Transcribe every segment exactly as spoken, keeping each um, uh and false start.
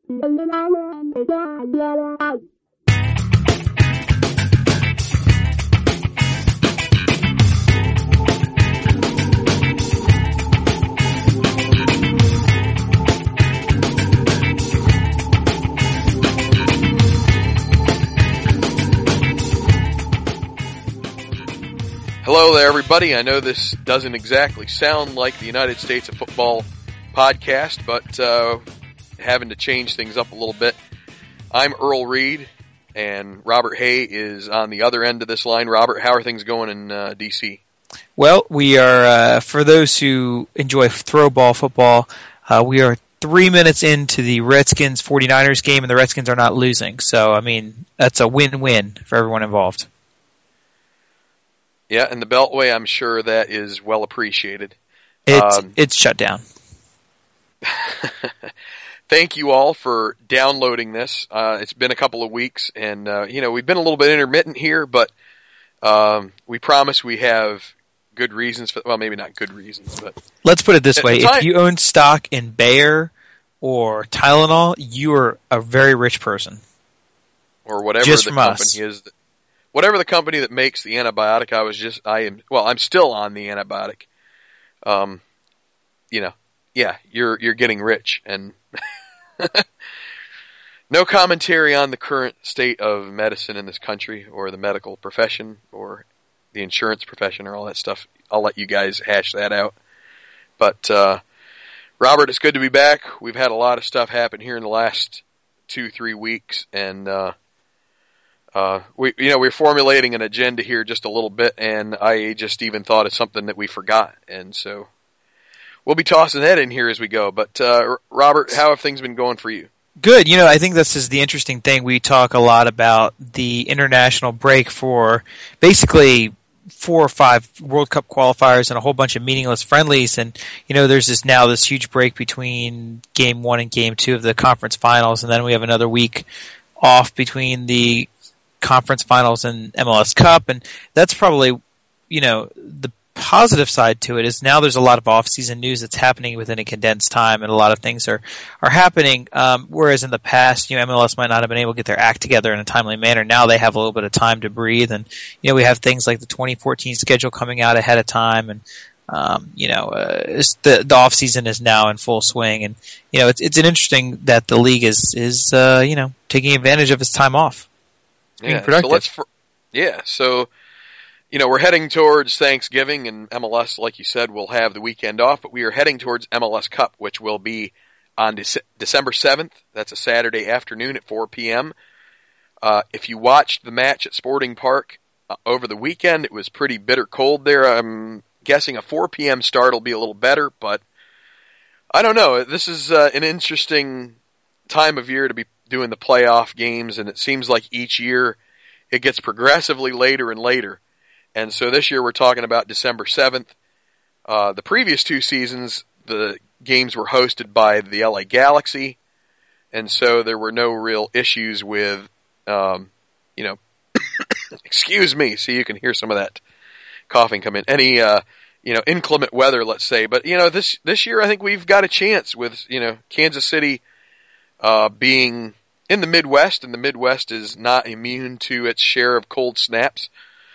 Hello there, everybody. I know this doesn't exactly sound like the United States of Football podcast, but uh, having to change things up a little bit. I'm Earl Reed, and Robert Hay is on the other end of this line. Robert, how are things going in uh, D C? Well, we are, uh, for those who enjoy throw ball football, uh, we are three minutes into the Redskins forty-niners game, and the Redskins are not losing. So, I mean, that's a win-win for everyone involved. Yeah, and the Beltway, I'm sure that is well appreciated. It's, um, it's shut down. Thank you all for downloading this. Uh, it's been a couple of weeks, and uh, you know we've been a little bit intermittent here, but um, we promise we have good reasons for. Well, maybe not good reasons, but let's put it this way: time, if you own stock in Bayer or Tylenol, you are a very rich person. Or whatever just the from company us. is. That, whatever the company that makes the antibiotic, I was just I am well, I'm still on the antibiotic. Um, you know, yeah, you're you're getting rich and. No commentary on the current state of medicine in this country or the medical profession or the insurance profession or all that stuff. I'll let you guys hash that out. But, uh, Robert, it's good to be back. We've had a lot of stuff happen here in the last two, three weeks. And, uh, uh, we, you know, we're formulating an agenda here just a little bit, and I just even thought of something that we forgot. And so we'll be tossing that in here as we go. But, uh, Robert, how have things been going for you? Good. You know, I think this is the interesting thing. We talk a lot about the international break for basically four or five World Cup qualifiers and a whole bunch of meaningless friendlies. And, you know, there's this now this huge break between game one and game two of the conference finals. And then we have another week off between the conference finals and M L S Cup. And that's probably, you know, the positive side to it is now there's a lot of off-season news that's happening within a condensed time, and a lot of things are are happening. Um, whereas in the past, you know, M L S might not have been able to get their act together in a timely manner. Now they have a little bit of time to breathe, and you know, we have things like the twenty fourteen schedule coming out ahead of time, and um, you know, uh, it's the the off-season is now in full swing, and you know, it's it's an interesting that the league is is uh, you know taking advantage of its time off. Yeah, so let's for, yeah, so. You know, we're heading towards Thanksgiving, and M L S, like you said, will have the weekend off, but we are heading towards M L S Cup, which will be on Dece- December seventh. That's a Saturday afternoon at four p.m. Uh, if you watched the match at Sporting Park uh, over the weekend, it was pretty bitter cold there. I'm guessing a four p.m. start will be a little better, but I don't know. This is uh, an interesting time of year to be doing the playoff games, and it seems like each year it gets progressively later and later. And so this year we're talking about December seventh. Uh, the previous two seasons, the games were hosted by the L A Galaxy, and so there were no real issues with, um, you know, excuse me, so you can hear some of that coughing come in. Any, uh, you know, inclement weather, let's say. But, you know, this this year I think we've got a chance with, you know, Kansas City uh, being in the Midwest, and the Midwest is not immune to its share of cold snaps.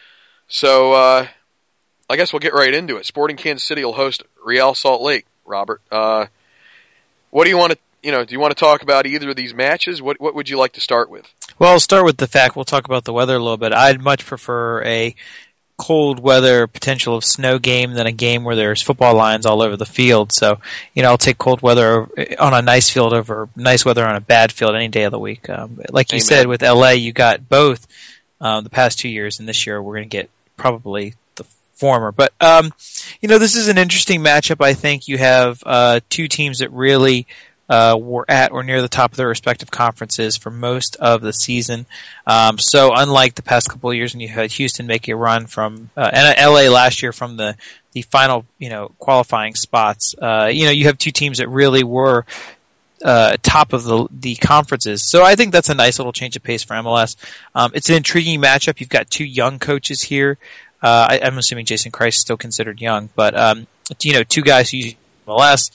So, uh, I guess we'll get right into it. Sporting Kansas City will host Real Salt Lake, Robert. Uh, what do you want to, you know, do you want to talk about either of these matches? What, what would you like to start with? Well, I'll start with the fact we'll talk about the weather a little bit. I'd much prefer a cold weather potential of snow game than a game where there's football lines all over the field. So, you know, I'll take cold weather on a nice field over nice weather on a bad field any day of the week. Um, like you Amen. said, with L A, you got both um, the past two years, and this year we're going to get probably the former. But, um, you know, this is an interesting matchup. I think you have uh, two teams that really uh, were at or near the top of their respective conferences for most of the season. Um, so unlike the past couple of years when you had Houston make a run from uh, and L A last year from the, the final, you know, qualifying spots, uh, you know, you have two teams that really were Uh, top of the the conferences. So I think that's a nice little change of pace for M L S. Um, it's an intriguing matchup. You've got two young coaches here. Uh, I, I'm assuming Jason Christ is still considered young, but um, you know, two guys who use M L S.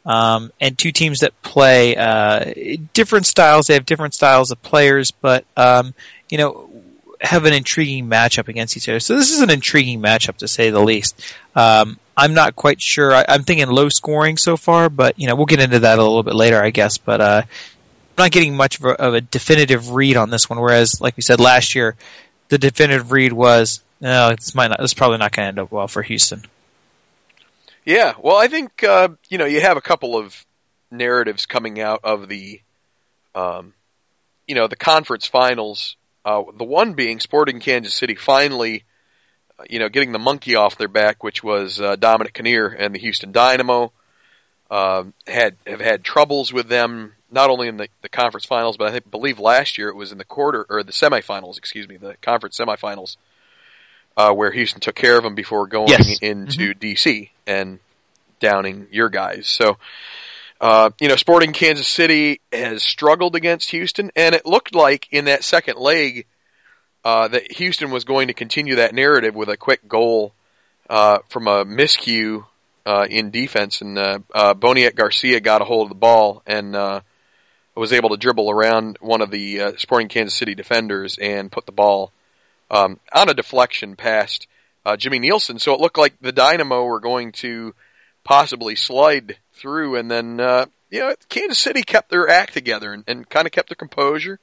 um, and two teams that play uh, different styles. They have different styles of players, but um, you know, have an intriguing matchup against each other. So this is an intriguing matchup, to say the least. Um, I'm not quite sure. I, I'm thinking low scoring so far, but you know, we'll get into that a little bit later, I guess. But uh, I'm not getting much of a, of a definitive read on this one. Whereas, like we said last year, the definitive read was, no, this might not. This is probably not going to end up well for Houston. Yeah, well, I think uh, you know, you have a couple of narratives coming out of the, um, you know, the conference finals. Uh, the one being Sporting Kansas City finally, you know, getting the monkey off their back, which was uh, Dominic Kinnear and the Houston Dynamo. Uh, had have had troubles with them not only in the, the conference finals, but I think, believe last year it was in the quarter or the semifinals. Excuse me, the conference semifinals, uh, where Houston took care of them before going yes. into mm-hmm. D C and downing your guys. So, uh, you know, Sporting Kansas City has struggled against Houston, and it looked like in that second leg uh, that Houston was going to continue that narrative with a quick goal uh, from a miscue uh, in defense, and uh, uh, Boniek Garcia got a hold of the ball and uh, was able to dribble around one of the uh, Sporting Kansas City defenders and put the ball um, on a deflection past uh, Jimmy Nielsen. So it looked like the Dynamo were going to possibly slide through, and then uh, you know, Kansas City kept their act together and, and kind of kept their composure.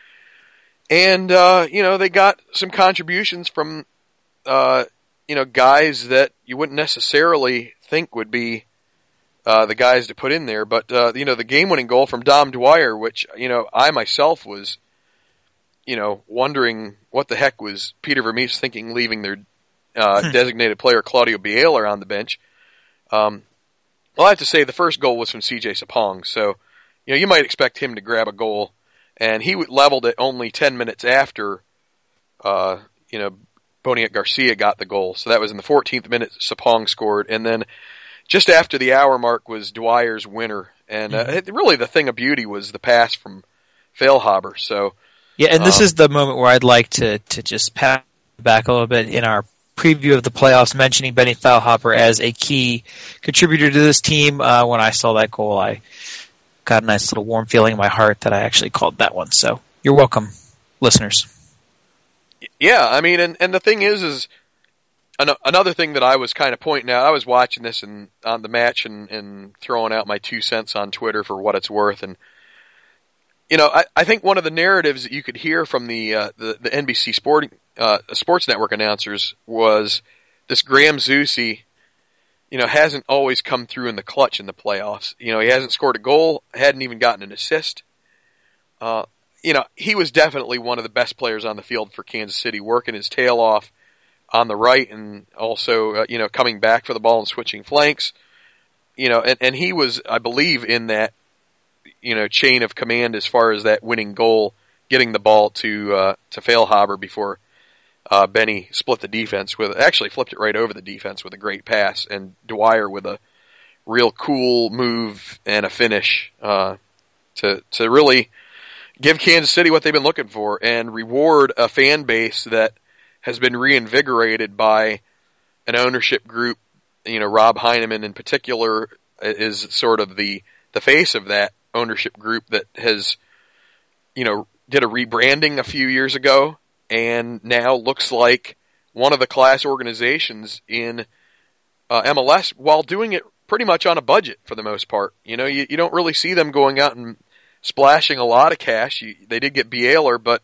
And uh, you know, they got some contributions from uh, you know, guys that you wouldn't necessarily think would be uh, the guys to put in there. But uh, you know, the game-winning goal from Dom Dwyer, which you know, I myself was you know wondering what the heck was Peter Vermees thinking, leaving their uh, hmm. designated player Claudio Bielsa on the bench. Um, well, I have to say the first goal was from C J Sapong, so you know, you might expect him to grab a goal, and he leveled it only ten minutes after uh, you know, Boniek Garcia got the goal. So that was in the fourteenth minute. Sapong scored, and then just after the hour mark was Dwyer's winner. And uh, it, really, the thing of beauty was the pass from Feilhaber. So yeah, and this um, is the moment where I'd like to to just pat back a little bit in our preview of the playoffs, mentioning Benny Feilhaber as a key contributor to this team. Uh, when I saw that goal, I got a nice little warm feeling in my heart that I actually called that one. So you're welcome, listeners. Yeah, I mean, and, and the thing is, is an, another thing that I was kind of pointing out, I was watching this and on the match and, and throwing out my two cents on Twitter for what it's worth. And, you know, I, I think one of the narratives that you could hear from the, uh, the, the N B C Sporting, uh, Sports Network announcers was this Graham Zusi, you know, hasn't always come through in the clutch in the playoffs. You know, he hasn't scored a goal, hadn't even gotten an assist. Uh, you know, he was definitely one of the best players on the field for Kansas City, working his tail off on the right and also, uh, you know, coming back for the ball and switching flanks. You know, and, and he was, I believe, in that, you know, chain of command as far as that winning goal, getting the ball to, uh, to Feilhaber before, uh, Benny split the defense with, actually flipped it right over the defense with a great pass, and Dwyer with a real cool move and a finish, uh, to, to really give Kansas City what they've been looking for and reward a fan base that has been reinvigorated by an ownership group. You know, Rob Heineman in particular is sort of the, the face of that ownership group that has, you know, did a rebranding a few years ago and now looks like one of the class organizations in uh, M L S while doing it pretty much on a budget for the most part. You know, you, you don't really see them going out and splashing a lot of cash. You, they did get Bielsa, but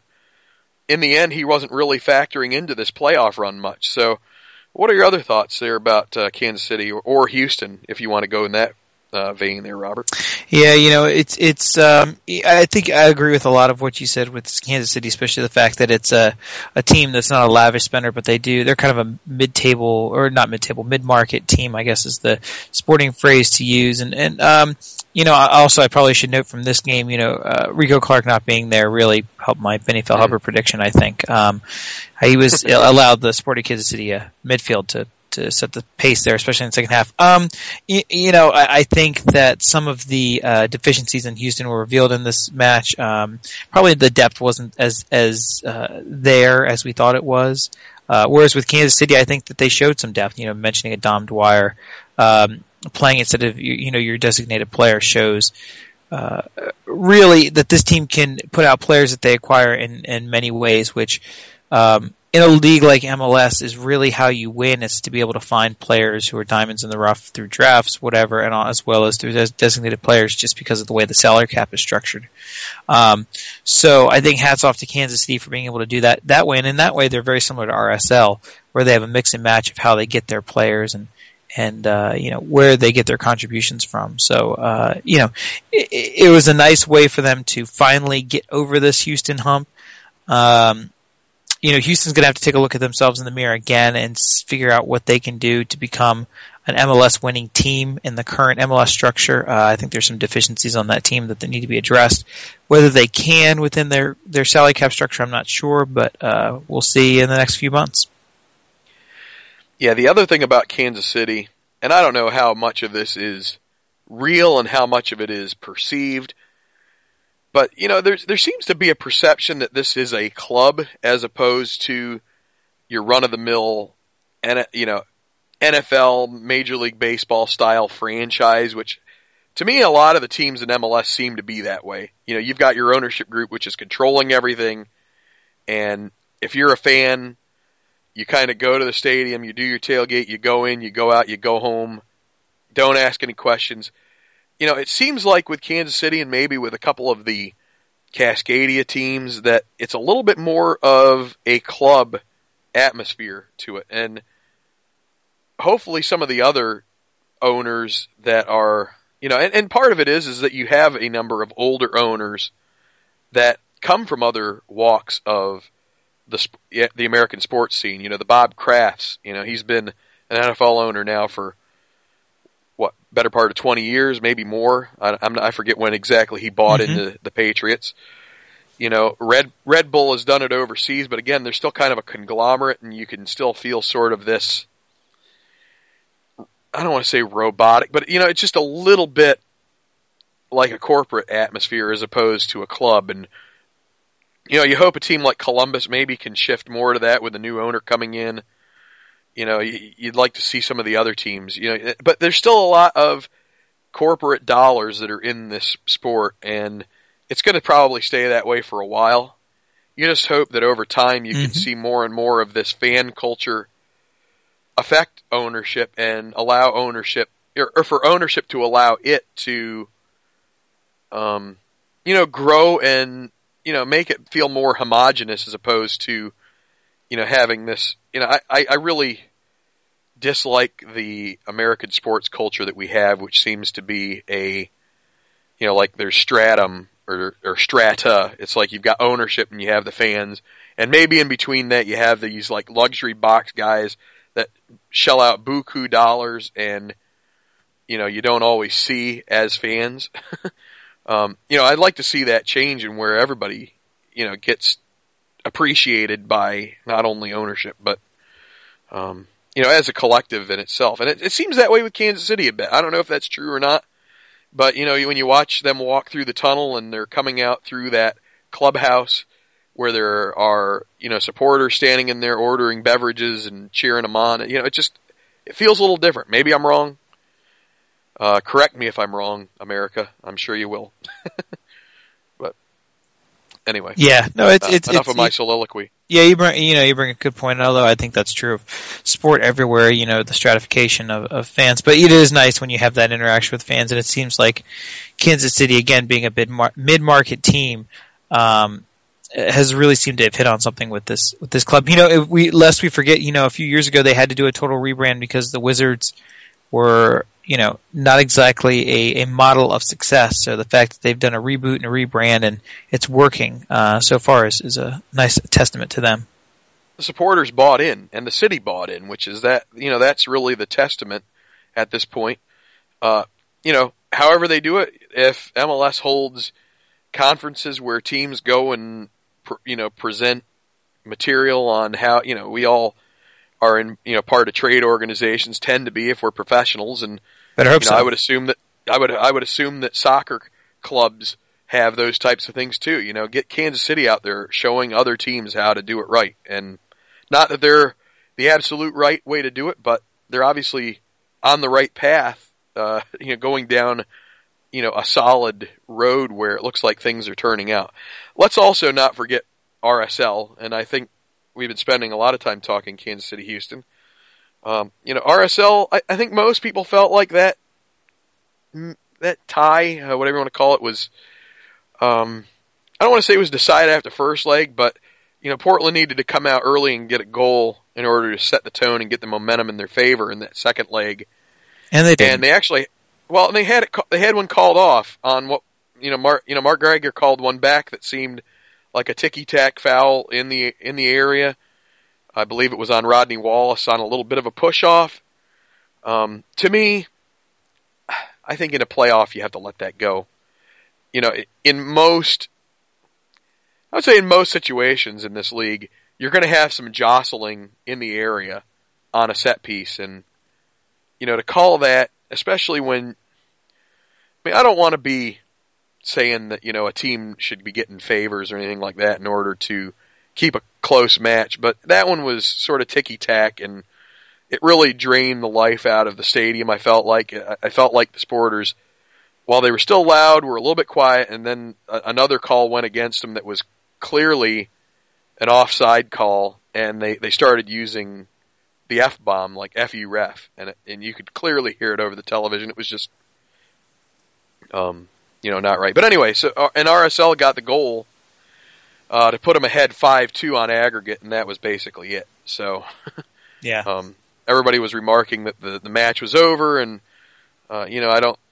in the end, he wasn't really factoring into this playoff run much. So what are your other thoughts there about uh, Kansas City or, or Houston, if you want to go in that uh, vein there, Robert? Yeah, you know, it's it's. Um, I think I agree with a lot of what you said with Kansas City, especially the fact that it's a a team that's not a lavish spender, but they do. They're kind of a mid-table or not mid-table, mid-market team, I guess is the sporting phrase to use. And and um, you know, also I probably should note from this game, you know, uh, Rico Clark not being there really helped my Benny Feilhaber mm-hmm. prediction. I think um, he was allowed the Sporting Kansas City uh, midfield to. to set the pace there, especially in the second half. Um, you, you know, I, I think that some of the uh, deficiencies in Houston were revealed in this match. Um, probably the depth wasn't as as uh, there as we thought it was. Uh, whereas with Kansas City, I think that they showed some depth. You know, mentioning a Dom Dwyer. Um, playing instead of you, you know your designated player shows uh, really that this team can put out players that they acquire in, in many ways, which um, in a league like M L S is really how you win. Is to be able to find players who are diamonds in the rough through drafts, whatever, and as well as through des- designated players, just because of the way the salary cap is structured. Um, so I think hats off to Kansas City for being able to do that that way, and in that way they're very similar to R S L, where they have a mix and match of how they get their players and and uh, you know where they get their contributions from. So uh, you know it, it was a nice way for them to finally get over this Houston hump. Um, You know, Houston's going to have to take a look at themselves in the mirror again and figure out what they can do to become an M L S winning team in the current M L S structure. Uh, I think there's some deficiencies on that team that they need to be addressed. Whether they can within their, their salary cap structure, I'm not sure, but uh, we'll see in the next few months. Yeah, the other thing about Kansas City, and I don't know how much of this is real and how much of it is perceived, but, you know, there's, there seems to be a perception that this is a club as opposed to your run-of-the-mill, you know, N F L, Major League Baseball style franchise, which to me, a lot of the teams in M L S seem to be that way. You know, you've got your ownership group, which is controlling everything, and if you're a fan, you kind of go to the stadium, you do your tailgate, you go in, you go out, you go home, don't ask any questions. You know, it seems like with Kansas City and maybe with a couple of the Cascadia teams that it's a little bit more of a club atmosphere to it. And hopefully some of the other owners that are, you know, and, and part of it is, is that you have a number of older owners that come from other walks of the the American sports scene. You know, the Bob Krafts, you know, he's been an N F L owner now for what, better part of twenty years, maybe more. I, I'm not, I forget when exactly he bought mm-hmm. into the Patriots. You know, Red Red Bull has done it overseas, but again, they're still kind of a conglomerate, and you can still feel sort of this, I don't want to say robotic, but, you know, it's just a little bit like a corporate atmosphere as opposed to a club. And, you know, you hope a team like Columbus maybe can shift more to that with a new owner coming in. You know, you'd like to see some of the other teams, you know, but there's still a lot of corporate dollars that are in this sport, and it's going to probably stay that way for a while. You just hope that over time you mm-hmm. can see more and more of this fan culture affect ownership and allow ownership, or, or for ownership to allow it to, um, you know, grow and, you know, make it feel more homogenous as opposed to, you know, having this, you know, I, I really dislike the American sports culture that we have, which seems to be a, you know, like there's stratum or, or strata. It's like you've got ownership and you have the fans, and maybe in between that you have these like luxury box guys that shell out buku dollars and, you know, you don't always see as fans. um, you know, I'd like to see that change in where everybody, you know, gets appreciated by not only ownership, but, um, you know, as a collective in itself. And it, it seems that way with Kansas City a bit. I don't know if that's true or not, but, you know, when you watch them walk through the tunnel and they're coming out through that clubhouse where there are, you know, supporters standing in there ordering beverages and cheering them on, you know, it just, it feels a little different. Maybe I'm wrong. Uh, correct me if I'm wrong, America. I'm sure you will. But anyway. Yeah, no, it's, uh, it's enough it's, of my it, soliloquy. Yeah, you bring, you know, you bring a good point, although I think that's true of sport everywhere, you know, the stratification of, of fans. But it is nice when you have that interaction with fans, and it seems like Kansas City, again, being a mid-mar- mid-market team, um, has really seemed to have hit on something with this with this club. You know, if we lest we forget, you know, a few years ago they had to do a total rebrand because the Wizards were, you know, not exactly a, a model of success. So the fact that they've done a reboot and a rebrand and it's working uh, so far is, is a nice testament to them. The supporters bought in, and the city bought in, which is that, you know, that's really the testament at this point. Uh, you know, however they do it, if M L S holds conferences where teams go and, you know, present material on how, you know, we all are in, you know, part of trade organizations, tend to be if we're professionals, and Better hope you know, so. I would assume that I would I would assume that soccer clubs have those types of things too. You know, get Kansas City out there showing other teams how to do it right, and not that they're the absolute right way to do it, but they're obviously on the right path uh, you know, going down, you know, a solid road where it looks like things are turning out. Let's also not forget R S L, and I think we've been spending a lot of time talking Kansas City, Houston. Um, you know, R S L, I, I think most people felt like that, that tie, uh, whatever you want to call it, was, um, I don't want to say it was decided after the first leg, but, you know, Portland needed to come out early and get a goal in order to set the tone and get the momentum in their favor in that second leg. And they did. And they actually, well, they had it, they had one called off on what, you know, Mark, you know, Mark Geiger called one back that seemed like a ticky-tack foul in the, in the area. I believe it was on Rodney Wallace on a little bit of a push-off. Um, to me, I think in a playoff you have to let that go. You know, in most, I would say in most situations in this league, you're going to have some jostling in the area on a set piece. And, you know, to call that, especially when, I mean, I don't want to be saying that, you know, a team should be getting favors or anything like that in order to keep a close match, but that one was sort of ticky-tack, and it really drained the life out of the stadium. I felt like I felt like the Sporters, while they were still loud, were a little bit quiet, and then another call went against them that was clearly an offside call, and they, they started using the F-bomb, like F U ref, and it, and you could clearly hear it over the television. It was just, um, you know, not right. But anyway, so uh, and R S L got the goal Uh, to put them ahead five two on aggregate, and that was basically it. So, yeah, um, everybody was remarking that the, the match was over, and uh, you know, I don't,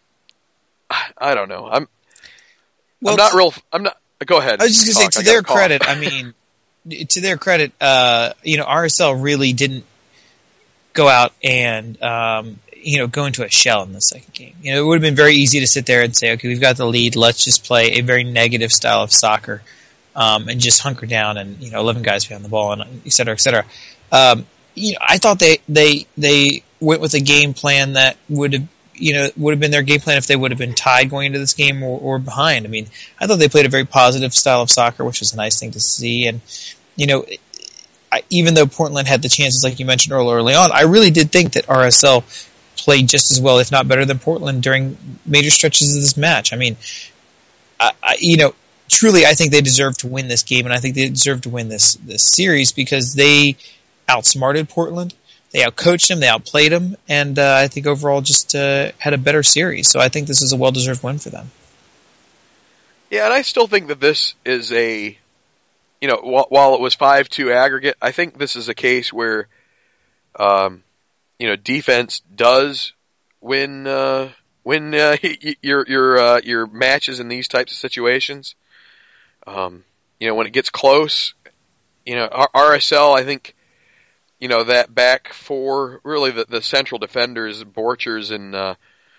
I don't know. I'm, well, I'm not real. I'm not. Go ahead. I was just gonna say, to their credit, I mean, to their credit, uh, you know, R S L really didn't go out and um, you know go into a shell in the second game. You know, it would have been very easy to sit there and say, okay, we've got the lead. Let's just play a very negative style of soccer. Um, and just hunker down and, you know, eleven guys behind the ball and et cetera, et cetera. Um, you know, I thought they, they, they went with a game plan that would have, you know, would have been their game plan if they would have been tied going into this game or, or behind. I mean, I thought they played a very positive style of soccer, which was a nice thing to see. And, you know, I, even though Portland had the chances, like you mentioned earlier, early on, I really did think that R S L played just as well, if not better than Portland during major stretches of this match. I mean, I, I, you know, truly, I think they deserve to win this game, and I think they deserve to win this this series because they outsmarted Portland, they outcoached them, they outplayed them, and uh, I think overall just uh, had a better series. So I think this is a well-deserved win for them. Yeah, and I still think that this is a, you know, wh- while it was five two aggregate, I think this is a case where, um, you know, defense does win uh, win uh, your your uh, your matches in these types of situations. Um, you know, when it gets close, you know, R S L, I think, you know, that back four, really the, the central defenders, Borchers and, uh,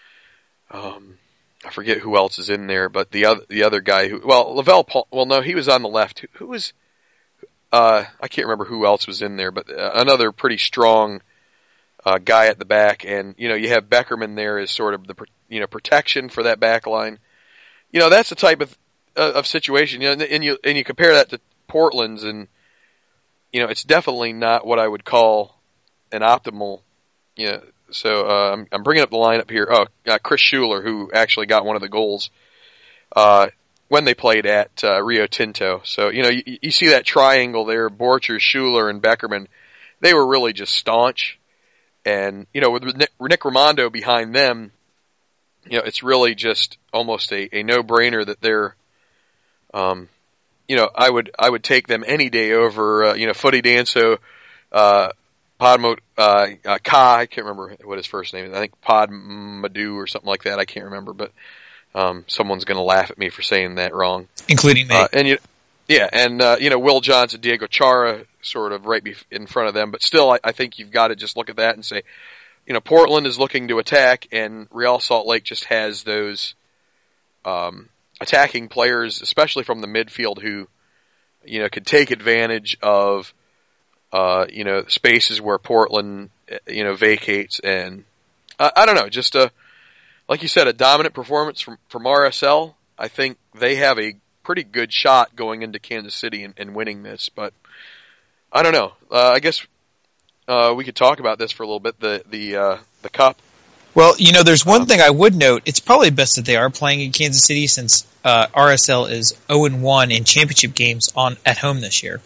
um, I forget who else is in there, but the other, the other guy who, well, Lavelle Paul, well, no, he was on the left. Who, who was, uh, I can't remember who else was in there, but uh, another pretty strong, uh, guy at the back. And, you know, you have Beckerman there as sort of the, you know, protection for that back line. You know, that's the type of, of situation, you know, and you and you compare that to Portland's, and you know, it's definitely not what I would call an optimal. You know, so uh, I'm, I'm bringing up the lineup here. Oh, uh, Chris Schuler, who actually got one of the goals uh, when they played at uh, Rio Tinto. So you know, you, you see that triangle there: Borcher, Schuler, and Beckerman. They were really just staunch, and you know, with Nick, Nick Raimondo behind them, you know, it's really just almost a, a no-brainer that they're. Um, you know, I would I would take them any day over uh, you know Footy Danso, uh, Podmo uh, uh, Ka. I can't remember what his first name is. I think Pod Madu or something like that. I can't remember, but um, someone's going to laugh at me for saying that wrong, including me. Uh, and you, yeah, and uh, you know Will Johnson, Diego Chara, sort of right in front of them. But still, I, I think you've got to just look at that and say, you know, Portland is looking to attack, and Real Salt Lake just has those. Um, attacking players, especially from the midfield, who, you know, could take advantage of, uh, you know, spaces where Portland, you know, vacates. And I, I don't know, just a, like you said, a dominant performance from, from R S L. I think they have a pretty good shot going into Kansas City and, and winning this, but I don't know. Uh, I guess, uh, we could talk about this for a little bit. The, the, uh, the cup, Well, you know, there's one um, thing I would note. It's probably best that they are playing in Kansas City since uh, R S L is oh and one in championship games on at home this year.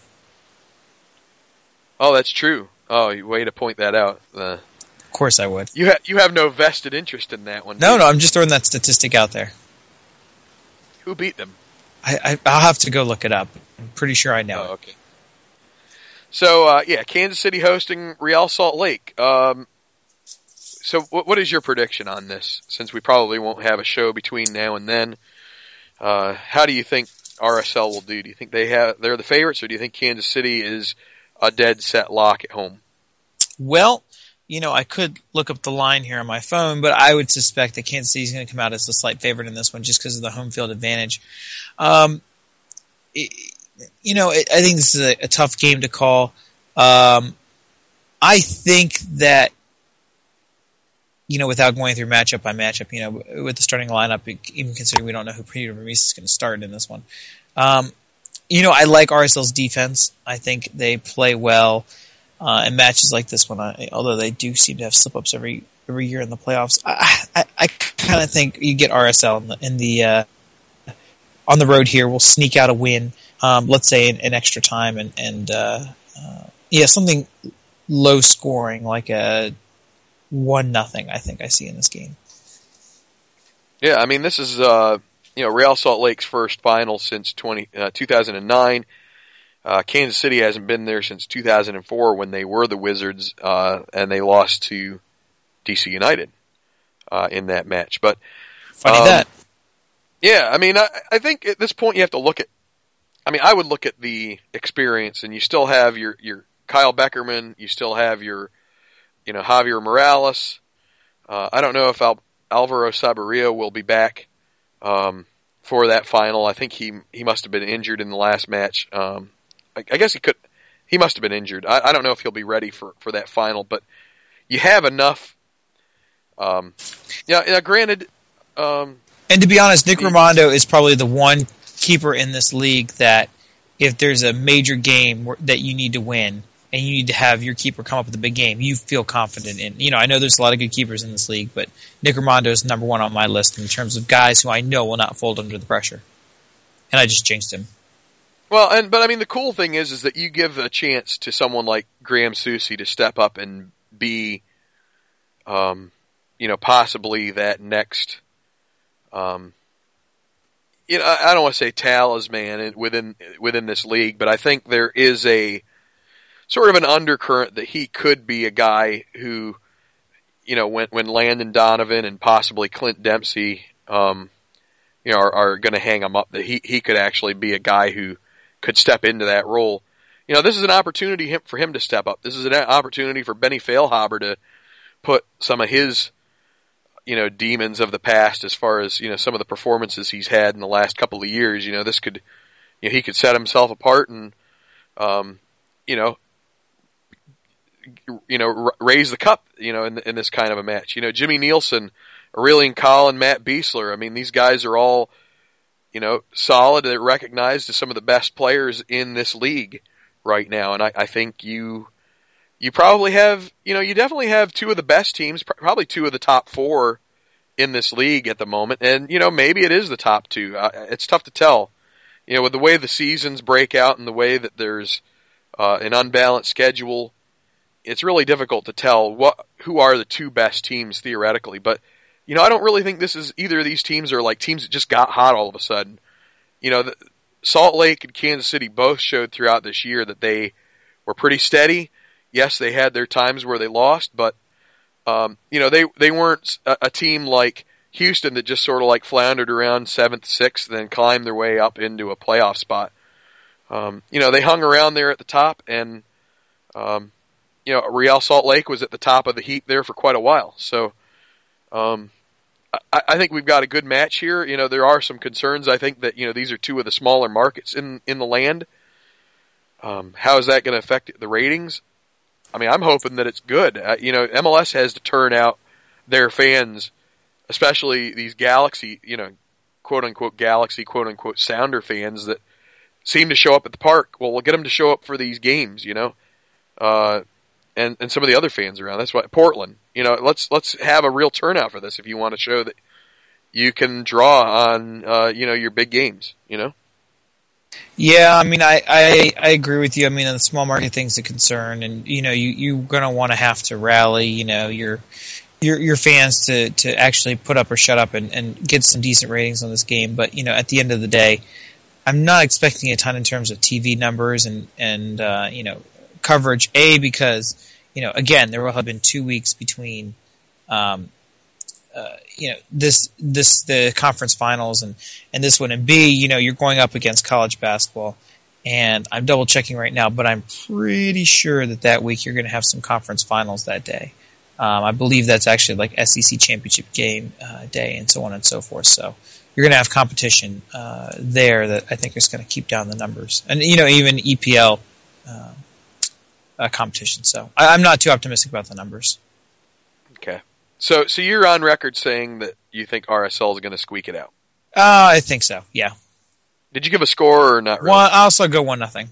Oh, that's true. Oh, way to point that out. Uh, of course I would. You, ha- you have no vested interest in that one. No, no, I'm just throwing that statistic out there. Who beat them? I, I, I'll have to go look it up. I'm pretty sure I know oh, it. Okay. So, uh, yeah, Kansas City hosting Real Salt Lake. Um, so what, what is your prediction on this, since we probably won't have a show between now and then? Uh, how do you think R S L will do? Do you think they have, they're the favorites, or do you think Kansas City is a dead set lock at home? Well, you know, I could look up the line here on my phone, but I would suspect that Kansas City is going to come out as a slight favorite in this one just because of the home field advantage. Um, it, you know, it, I think this is a, a tough game to call. Um, I think that, you know, without going through matchup by matchup, you know, with the starting lineup, even considering we don't know who Peter Vermes is going to start in this one. Um, you know, I like R S L's defense. I think they play well uh, in matches like this one, I, although they do seem to have slip-ups every every year in the playoffs. I, I, I kind of think you get R S L in the, in the uh, on the road here. We'll sneak out a win, um, let's say in, in extra time, and, and uh, uh, yeah, something low scoring like a one nothing. I think I see in this game. Yeah, I mean, this is uh, you know Real Salt Lake's first final since twenty, uh, two thousand nine. Uh, Kansas City hasn't been there since two thousand four when they were the Wizards, uh, and they lost to D C United uh, in that match. But funny um, that. Yeah, I mean, I, I think at this point you have to look at. I mean, I would look at the experience, and you still have your your Kyle Beckerman, you still have your, you know, Javier Morales. Uh, I don't know if Al, Alvaro Saborio will be back um, for that final. I think he he must have been injured in the last match. Um, I, I guess he could. He must have been injured. I, I don't know if he'll be ready for, for that final, but you have enough. Um, yeah, yeah, granted. Um, and to be honest, Nick Rimando is probably the one keeper in this league that if there's a major game that you need to win and you need to have your keeper come up with a big game, you feel confident in. You know, I know there's a lot of good keepers in this league, but Nick Rimando is number one on my list in terms of guys who I know will not fold under the pressure. And I just jinxed him. Well, and but I mean, the cool thing is, is that you give a chance to someone like Graham Soucy to step up and be, um, you know, possibly that next, um, you know, I don't want to say talisman within within this league, but I think there is a sort of an undercurrent that he could be a guy who, you know, when when Landon Donovan and possibly Clint Dempsey, um, you know, are, are going to hang him up, that he he could actually be a guy who could step into that role. You know, this is an opportunity for him to step up. This is an opportunity for Benny Feilhaber to put some of his, you know, demons of the past as far as, you know, some of the performances he's had in the last couple of years. You know, this could, you know, he could set himself apart and, um, you know, you know, r- raise the cup, you know, in, in this kind of a match. You know, Jimmy Nielsen, Aurelian Collin, Matt Beasler. I mean, these guys are all, you know, solid and recognized as some of the best players in this league right now. And I, I think you, you probably have, you know, you definitely have two of the best teams, probably two of the top four in this league at the moment. And, you know, maybe it is the top two. Uh, it's tough to tell, you know, with the way the seasons break out and the way that there's uh, an unbalanced schedule. It's really difficult to tell what, who are the two best teams theoretically, but, you know, I don't really think this is either of these teams are like teams that just got hot all of a sudden. You know, the, Salt Lake and Kansas City both showed throughout this year that they were pretty steady. Yes, they had their times where they lost, but, um, you know, they, they weren't a, a team like Houston that just sort of like floundered around seventh, sixth, then climbed their way up into a playoff spot. Um, you know, they hung around there at the top, and, um, you know, Real Salt Lake was at the top of the heap there for quite a while. So, Um, I, I think we've got a good match here. You know, there are some concerns. I think that, you know, these are two of the smaller markets in, in the land. Um, how is that going to affect the ratings? I mean, I'm hoping that it's good. Uh, you know, M L S has to turn out their fans, especially these Galaxy, you know, quote unquote Galaxy, quote unquote Sounder fans that seem to show up at the park. Well, we'll get them to show up for these games, you know, uh, and, and some of the other fans around. That's why Portland. You know, let's let's have a real turnout for this if you want to show that you can draw on, uh, you know, your big games, you know? Yeah, I mean, I, I, I agree with you. I mean, the small market thing's a concern, and, you know, you, you're going to want to have to rally, you know, your your your fans to, to actually put up or shut up and, and get some decent ratings on this game. But, you know, at the end of the day, I'm not expecting a ton in terms of T V numbers and, and uh, you know, coverage, A, because, you know, again, there will have been two weeks between um, – Uh, you know, this, this, the conference finals and, and this one, and B, you know, you're going up against college basketball, and I'm double checking right now, but I'm pretty sure that that week you're going to have some conference finals that day. Um, I believe that's actually like S E C championship game, uh, day and so on and so forth. So you're going to have competition, uh, there that I think is going to keep down the numbers. And, you know, even E P L, uh, uh competition. So I, I'm not too optimistic about the numbers. Okay. So, so you're on record saying that you think R S L is going to squeak it out. Uh, I think so. Yeah. Did you give a score or not really? One, I also go one nothing.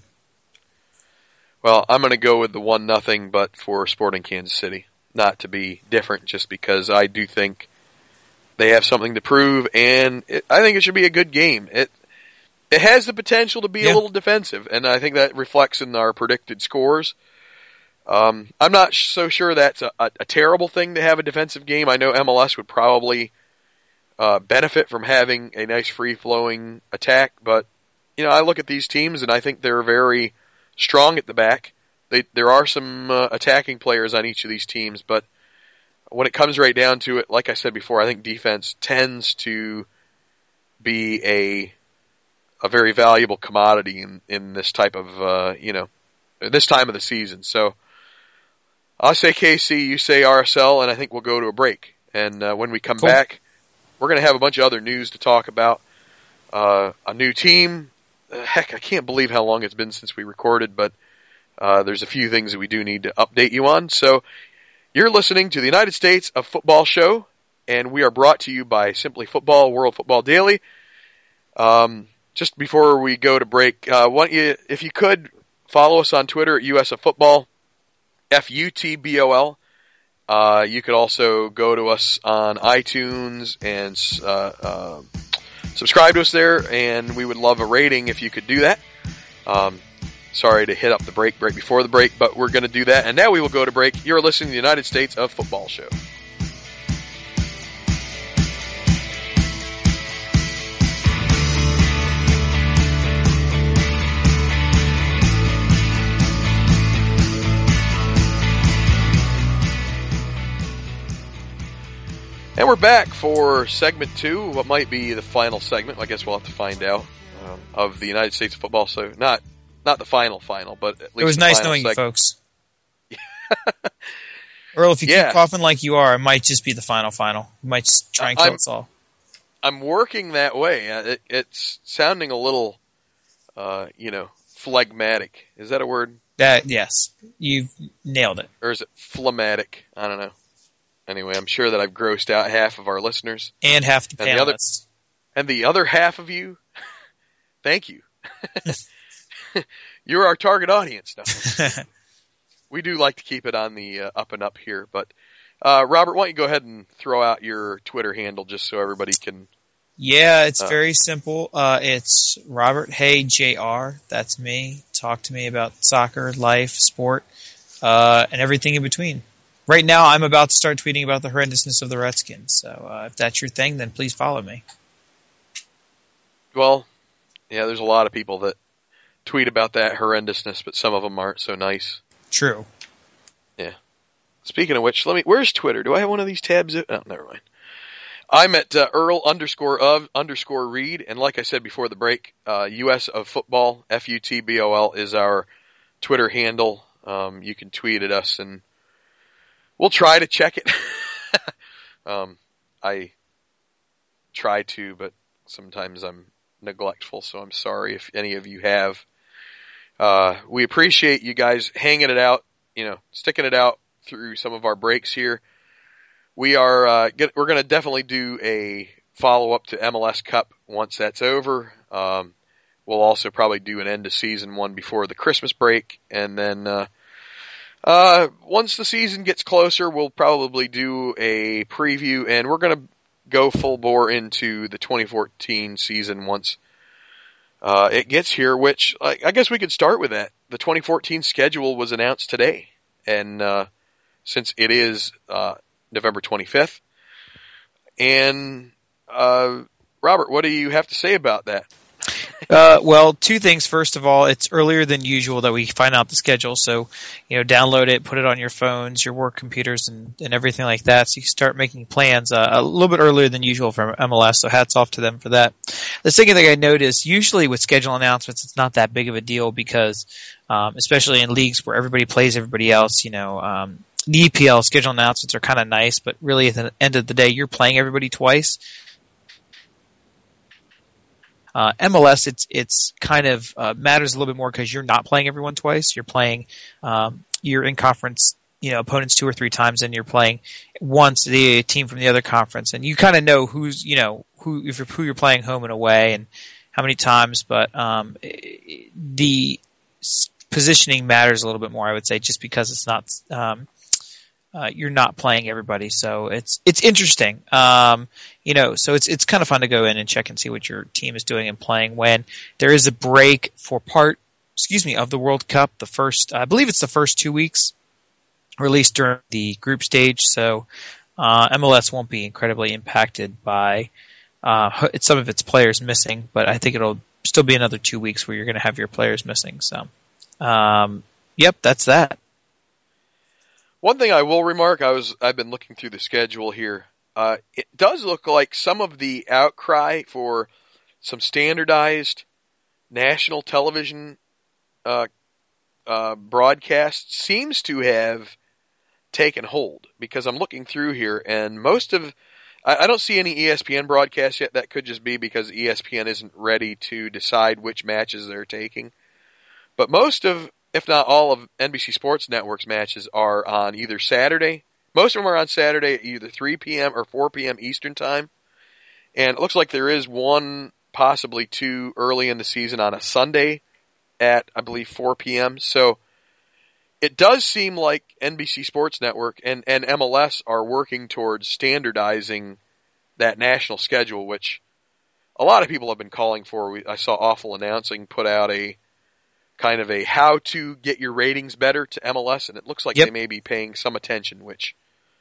Well, I'm going to go with the one nothing, but for Sporting Kansas City, not to be different, just because I do think they have something to prove, and it, I think it should be a good game. It it has the potential to be yeah. a little defensive, and I think that reflects in our predicted scores. Um, I'm not so sure that's a, a, a terrible thing to have a defensive game. I know M L S would probably uh, benefit from having a nice free-flowing attack, but you know, I look at these teams and I think they're very strong at the back. They, there are some uh, attacking players on each of these teams, but when it comes right down to it, like I said before, I think defense tends to be a a very valuable commodity in, in this type of uh, you know this time of the season. So. I'll say K C, you say R S L, and I think we'll go to a break. And uh, when we come cool. back, we're going to have a bunch of other news to talk about. Uh, a new team. Uh, heck, I can't believe how long it's been since we recorded, but uh, there's a few things that we do need to update you on. So you're listening to the United States of Football show, and we are brought to you by Simply Football, World Football Daily. Um, just before we go to break, uh, want you, if you could, follow us on Twitter at U S of Football. F U T B O L. Uh, you could also go to us on iTunes and uh, uh, subscribe to us there, and we would love a rating if you could do that. Um, sorry to hit up the break right before the break, but we're going to do that. And now we will go to break. You're listening to the United States of Football show. And we're back for segment two, what might be the final segment. I guess we'll have to find out, um, of the United States of Football. So not not the final final, but at least it was the nice final knowing segment. you folks. Earl, if you yeah. keep coughing like you are, it might just be the final final. You might just try and kill I'm, us all. I'm working that way. It, it's sounding a little, uh, you know, phlegmatic. Is that a word? That yes, you nailed it. Or is it phlegmatic? I don't know. Anyway, I'm sure that I've grossed out half of our listeners. And half the and panelists. The other, and the other half of you, thank you. You're our target audience now. We do like to keep it on the uh, up and up here. But, uh, Robert, why don't you go ahead and throw out your Twitter handle just so everybody can... Yeah, it's uh, very simple. Uh, it's Robert Hay J R. That's me. Talk to me about soccer, life, sport, uh, and everything in between. Right now, I'm about to start tweeting about the horrendousness of the Redskins. So uh, if that's your thing, then please follow me. Well, yeah, there's a lot of people that tweet about that horrendousness, but some of them aren't so nice. True. Yeah. Speaking of which, let me. Where's Twitter? Do I have one of these tabs? Oh, never mind. I'm at uh, Earl underscore of underscore Reed, and like I said before the break, uh, U S of Football, F U T B O L, is our Twitter handle. Um, you can tweet at us and we'll try to check it. um, I try to, but sometimes I'm neglectful, so I'm sorry if any of you have. Uh, we appreciate you guys hanging it out, you know, sticking it out through some of our breaks here. We are, uh, get, we're going to definitely do a follow-up to M L S Cup once that's over. Um, we'll also probably do an end-of-season one before the Christmas break, and then, uh, Uh, once the season gets closer, we'll probably do a preview, and we're going to go full bore into the twenty fourteen season once uh, it gets here, which I, I guess we could start with that. The twenty fourteen schedule was announced today, and uh, since it is uh, November twenty-fifth, and uh, Robert, what do you have to say about that? Uh, well, two things. First of all, it's earlier than usual that we find out the schedule. So, you know, download it, put it on your phones, your work computers, and, and everything like that. So you can start making plans uh, a little bit earlier than usual for M L S. So hats off to them for that. The second thing I noticed, usually with schedule announcements, it's not that big of a deal because, um, especially in leagues where everybody plays everybody else, you know, um, the E P L schedule announcements are kind of nice, but really at the end of the day, you're playing everybody twice. Uh, M L S, it's it's kind of uh, matters a little bit more because you're not playing everyone twice. You're playing um, your in conference, you know, opponents two or three times, and you're playing once the team from the other conference, and you kind of know who's, you know, who if you're, who you're playing home and away, and how many times. But um, the positioning matters a little bit more, I would say, just because it's not. Um, Uh, you're not playing everybody, so it's it's interesting. Um, you know, so it's it's kind of fun to go in and check and see what your team is doing and playing when there is a break for part, excuse me, of the World Cup. The first, I believe it's the first two weeks, or at least during the group stage. So uh, M L S won't be incredibly impacted by uh, some of its players missing, but I think it'll still be another two weeks where you're going to have your players missing. So, um, yep, that's that. One thing I will remark, I was I've been looking through the schedule here. Uh, it does look like some of the outcry for some standardized national television uh, uh, broadcasts seems to have taken hold, because I'm looking through here and most of I, I don't see any E S P N broadcasts yet. That could just be because E S P N isn't ready to decide which matches they're taking. But most of, if not all of N B C Sports Network's matches are on either Saturday. Most of them are on Saturday at either three p.m. or four p.m. Eastern Time. And it looks like there is one, possibly two, early in the season on a Sunday at, I believe, four p.m. So it does seem like N B C Sports Network and, and M L S are working towards standardizing that national schedule, which a lot of people have been calling for. We, I saw Awful Announcing put out a kind of a how to get your ratings better to M L S, and it looks like yep. they may be paying some attention, which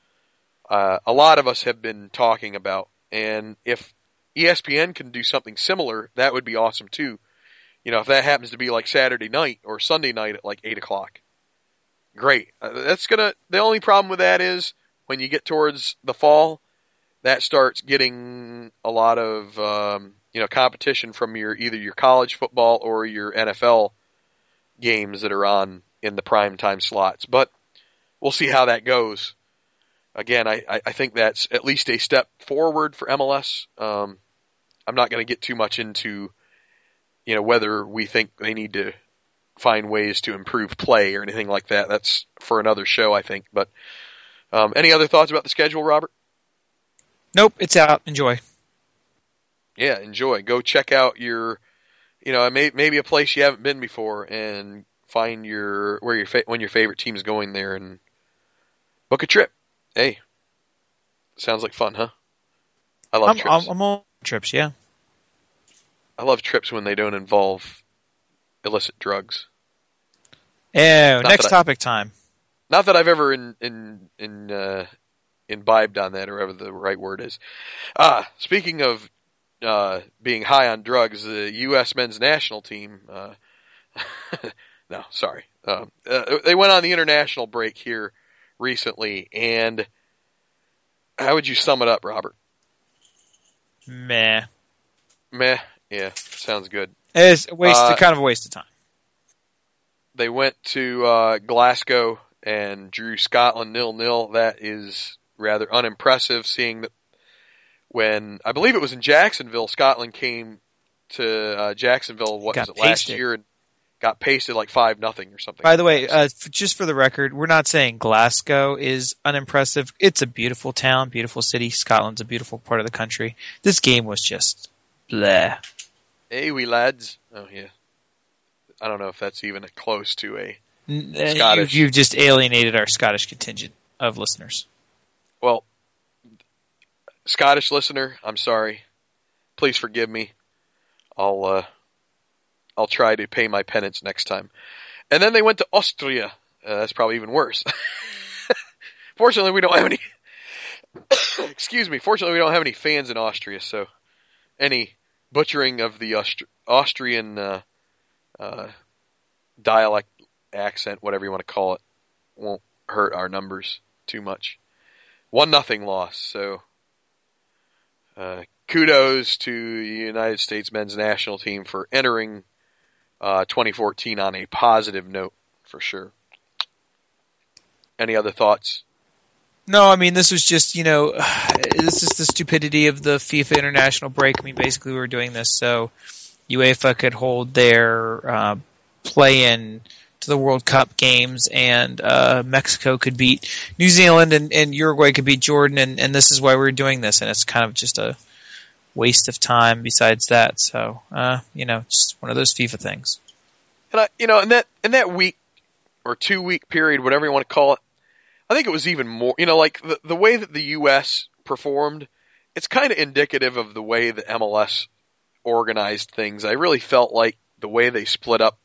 uh, a lot of us have been talking about. And if E S P N can do something similar, that would be awesome too. You know, if that happens to be like Saturday night or Sunday night at like eight o'clock, great. Uh, that's gonna. The only problem with that is when you get towards the fall, that starts getting a lot of um, you know competition from your either your college football or your N F L games that are on in the prime time slots. But we'll see how that goes. Again, I, I think that's at least a step forward for M L S. Um, I'm not going to get too much into, you know, whether we think they need to find ways to improve play or anything like that. That's for another show, I think. But um, any other thoughts about the schedule, Robert? Nope, it's out. Enjoy. Yeah, enjoy. Go check out your You know, may, maybe a place you haven't been before, and find your where your fa- when your favorite team is going there, and book a trip. Hey, sounds like fun, huh? I love I'm, trips. I'm on trips, yeah. I love trips when they don't involve illicit drugs. Yeah, not next I, topic time. Not that I've ever in in in uh, imbibed on that, or whatever the right word is. Ah, speaking of. Uh, being high on drugs, the U S men's national team, uh, no, sorry, uh, uh, they went on the international break here recently, and how would you sum it up, Robert? Meh. Meh, yeah, sounds good. It's a waste, uh, kind of a waste of time. They went to uh, Glasgow and drew Scotland nil nil. That is rather unimpressive, seeing that when, I believe it was in Jacksonville, Scotland came to uh, Jacksonville, what got was it, last pasted. year, and got pasted like five nothing or something. By the way, uh, just for the record, we're not saying Glasgow is unimpressive. It's a beautiful town, beautiful city. Scotland's a beautiful part of the country. This game was just bleh. Hey, we lads. Oh, yeah. I don't know if that's even close to a Scottish. You, you've just alienated our Scottish contingent of listeners. Well, Scottish listener, I'm sorry. Please forgive me. I'll uh, I'll try to pay my penance next time. And then they went to Austria. Uh, that's probably even worse. Fortunately, we don't have any. Excuse me. Fortunately, we don't have any fans in Austria, so any butchering of the Aust- Austrian uh, uh, dialect, accent, whatever you want to call it, won't hurt our numbers too much. One nothing loss. So uh, kudos to the United States men's national team for entering uh, twenty fourteen on a positive note, for sure. Any other thoughts? No, I mean, this was just, you know, this is the stupidity of the FIFA international break. I mean, basically we were doing this so UEFA could hold their uh, play-in to the World Cup games, and uh, Mexico could beat New Zealand, and, and Uruguay could beat Jordan, and, and this is why we're doing this, and it's kind of just a waste of time besides that. So, uh, you know, just one of those FIFA things. And I, you know, in that in that week or two week period, whatever you want to call it, I think it was even more, you know, like the, the way that the U S performed, it's kind of indicative of the way the M L S organized things. I really felt like the way they split up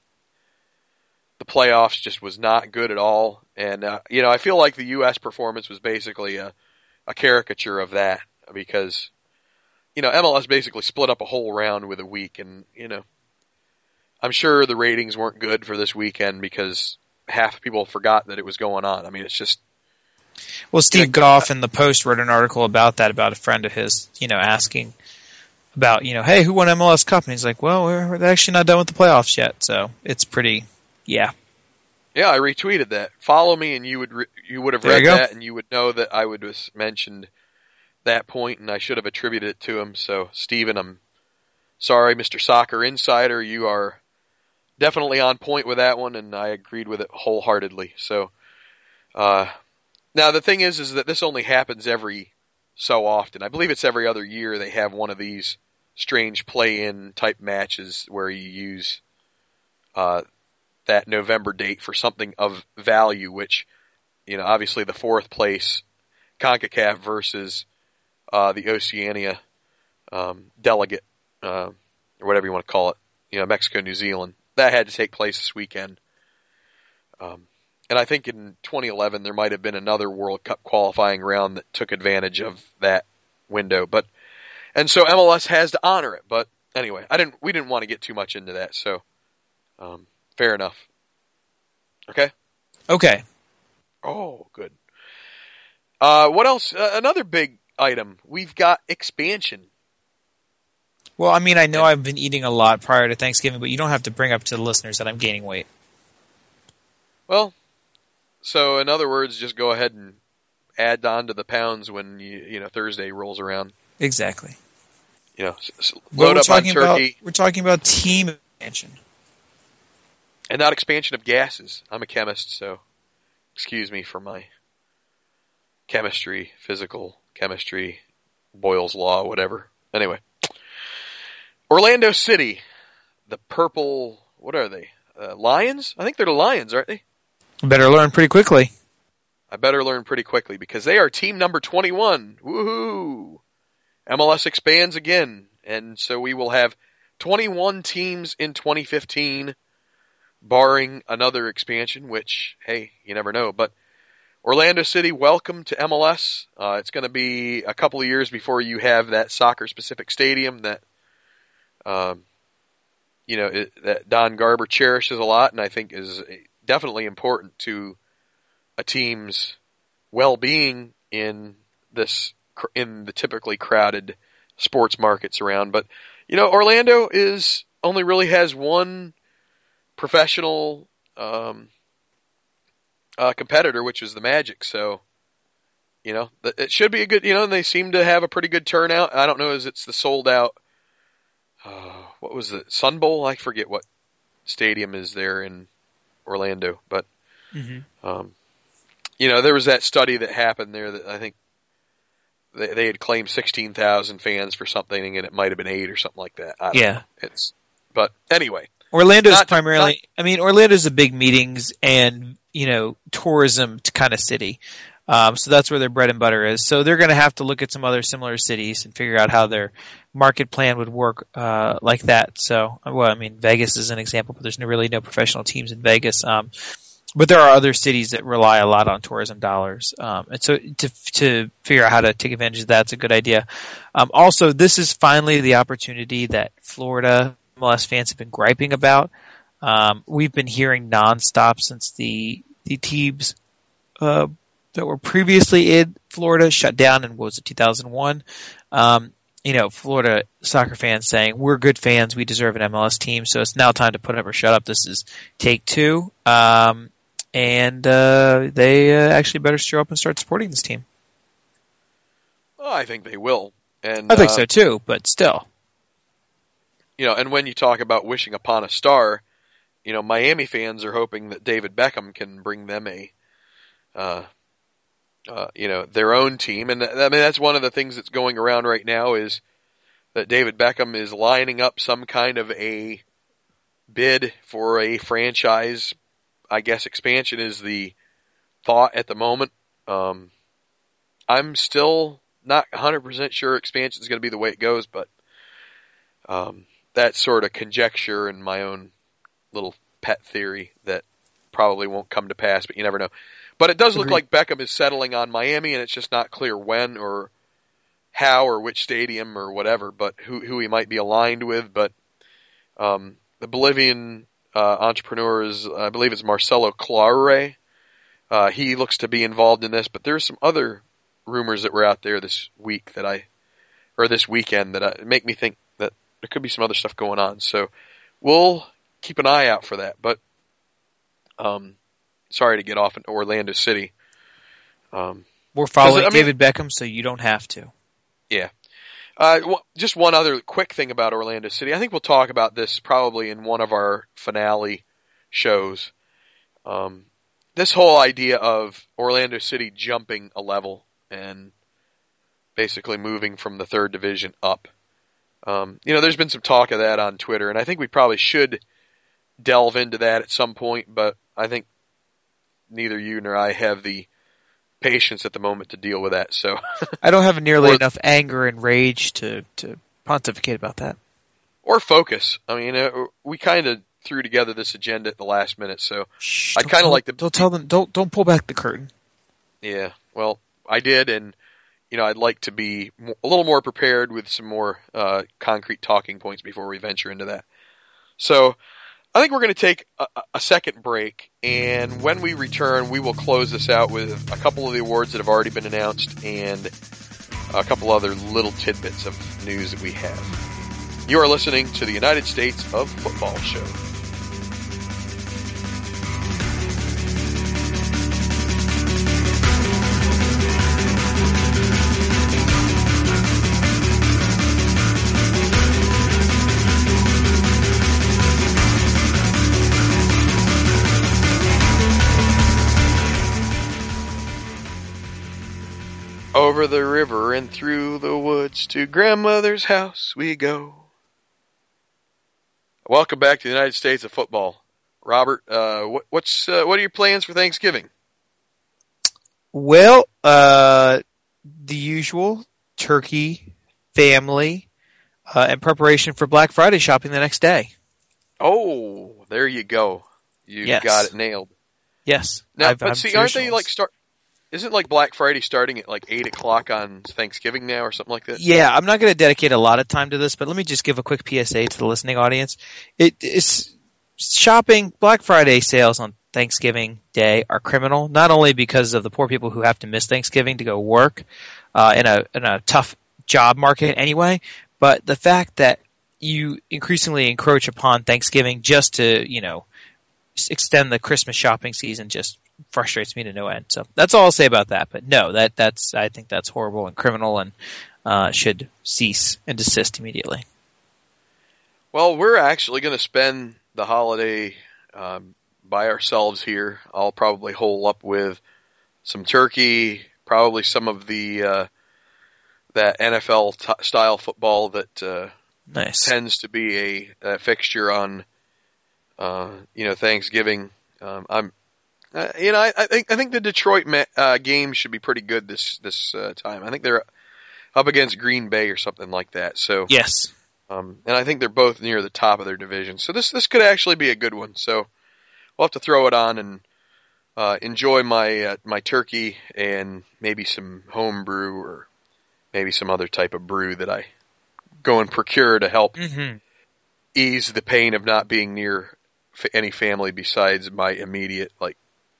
the playoffs just was not good at all. And, uh, you know, I feel like the U S performance was basically a, a caricature of that because, you know, M L S basically split up a whole round with a week. And, you know, I'm sure the ratings weren't good for this weekend because half the people forgot that it was going on. I mean, it's just, well, Steve Goff in the Post wrote an article about that, about a friend of his, you know, asking about, you know, hey, who won M L S Cup? And he's like, well, we're, we're actually not done with the playoffs yet. So it's pretty, yeah. Yeah, I retweeted that. Follow me and you would re- you would have There read you go. that and you would know that I would have mentioned that point and I should have attributed it to him. So, Steven, I'm sorry, Mister Soccer Insider. You are definitely on point with that one and I agreed with it wholeheartedly. So, uh, now the thing is, is that this only happens every so often. I believe it's every other year they have one of these strange play-in type matches where you use uh, that November date for something of value, which, you know, obviously the fourth place CONCACAF versus uh, the Oceania um, delegate, uh, or whatever you want to call it, you know, Mexico, New Zealand. That had to take place this weekend. Um, And I think in twenty eleven there might have been another World Cup qualifying round that took advantage of that window. But and so M L S has to honor it. But anyway, I didn't. We didn't want to get too much into that. So um, fair enough. Okay. Okay. Oh, good. Uh, what else? Uh, another big item. We've got expansion. Well, I mean, I know I've been eating a lot prior to Thanksgiving, but you don't have to bring up to the listeners that I'm gaining weight. Well. So, in other words, just go ahead and add on to the pounds when you you know Thursday rolls around. Exactly. You know, load up on turkey. About, we're talking about team expansion, and not expansion of gases. I'm a chemist, so excuse me for my chemistry, physical chemistry, Boyle's Law, whatever. Anyway, Orlando City, the purple. What are they? Uh, Lions? I think they're the Lions, aren't they? Better learn pretty quickly. I better learn pretty quickly because they are team number twenty-one. Woohoo! M L S expands again, and so we will have twenty-one teams in twenty fifteen, barring another expansion, which, hey, you never know. But Orlando City, welcome to M L S. Uh, it's going to be a couple of years before you have that soccer-specific stadium that, um, you know, it, that Don Garber cherishes a lot, and I think is definitely important to a team's well-being in this in the typically crowded sports markets around. But you know, Orlando is only really has one professional um, uh, competitor, which is the Magic. So you know, it should be a good. You know, and they seem to have a pretty good turnout. I don't know as it's the sold out. Uh, what was the Sun Bowl? I forget what stadium is there in Orlando, but mm-hmm. um, you know, there was that study that happened there that I think they, they had claimed sixteen thousand fans for something, and it might have been eight or something like that. I don't yeah, know. It's but anyway, Orlando's not, primarily, not, I mean, Orlando's a big meetings and, you know, tourism kind of city. Um, so that's where their bread and butter is. So they're going to have to look at some other similar cities and figure out how their market plan would work uh, like that. So, well, I mean, Vegas is an example, but there's no, really no professional teams in Vegas. Um, but there are other cities that rely a lot on tourism dollars. Um, and so to to figure out how to take advantage of that's a good idea. Um, also, this is finally the opportunity that Florida M L S fans have been griping about. Um, we've been hearing nonstop since the the teams uh, that were previously in Florida shut down in, what was it, two thousand one? Um, you know, Florida soccer fans saying, we're good fans, we deserve an M L S team, so it's now time to put up or shut up. This is take two. Um, and uh, they uh, actually better show up and start supporting this team. Well, I think they will. And I think uh, so too, but still. You know, and when you talk about wishing upon a star, you know, Miami fans are hoping that David Beckham can bring them a, uh, uh, you know, their own team. And I mean, that's one of the things that's going around right now is that David Beckham is lining up some kind of a bid for a franchise. I guess expansion is the thought at the moment. Um, I'm still not one hundred percent sure expansion is going to be the way it goes, but um, that's sort of conjecture and my own little pet theory that probably won't come to pass, but you never know. But it does look Agreed. like Beckham is settling on Miami, and it's just not clear when or how or which stadium or whatever, but who who he might be aligned with. But um, the Bolivian uh, entrepreneur is, I believe it's Marcelo Claure. Uh, he looks to be involved in this, but there's some other rumors that were out there this week that I, or this weekend that I, make me think that there could be some other stuff going on. So we'll keep an eye out for that. But um, sorry to get off into Orlando City. Um, We're following I mean, David Beckham, so you don't have to. Yeah. Uh, w- just one other quick thing about Orlando City. I think we'll talk about this probably in one of our finale shows. Um, this whole idea of Orlando City jumping a level and basically moving from the third division up. Um, you know, there's been some talk of that on Twitter, and I think we probably should delve into that at some point, but I think neither you nor I have the patience at the moment to deal with that. So I don't have nearly or, enough anger and rage to, to pontificate about that. Or focus. I mean, uh, we kind of threw together this agenda at the last minute, so Shh, I'd kind of like to... Don't tell them, don't, don't pull back the curtain. Yeah, well, I did, and, you know, I'd like to be a little more prepared with some more uh, concrete talking points before we venture into that. So I think we're going to take a, a second break, and when we return, we will close this out with a couple of the awards that have already been announced and a couple other little tidbits of news that we have. You are listening to the United States of Football Show. Over the river and through the woods to grandmother's house we go. Welcome back to the United States of Football. Robert, uh, what, what's uh, what are your plans for Thanksgiving? Well, uh, the usual turkey, family, uh, and preparation for Black Friday shopping the next day. Oh, there you go. You Yes. got it nailed. Yes. Now, I've, but I'm see, aren't they traditionalist. like start? Isn't like Black Friday starting at like eight o'clock on Thanksgiving now, or something like that? Yeah, I'm not going to dedicate a lot of time to this, but let me just give a quick P S A to the listening audience. It is shopping. Black Friday sales on Thanksgiving Day are criminal, not only because of the poor people who have to miss Thanksgiving to go work uh, in a in a tough job market anyway, but the fact that you increasingly encroach upon Thanksgiving just to, you know, extend the Christmas shopping season just frustrates me to no end. So that's all I'll say about that. But no, that that's I think that's horrible and criminal and uh, should cease and desist immediately. Well, we're actually going to spend the holiday um, by ourselves here. I'll probably hole up with some turkey, probably some of the uh, that N F L t- style football that uh, Nice. tends to be a, a fixture on uh, you know, Thanksgiving. Um, I'm, uh, you know, I, I think I think the Detroit ma- uh, game should be pretty good this this uh, time. I think they're up against Green Bay or something like that. So yes, um, and I think they're both near the top of their division. So this this could actually be a good one. So we'll have to throw it on and uh, enjoy my uh, my turkey and maybe some home brew or maybe some other type of brew that I go and procure to help mm-hmm. ease the pain of not being near f- any family besides my immediate like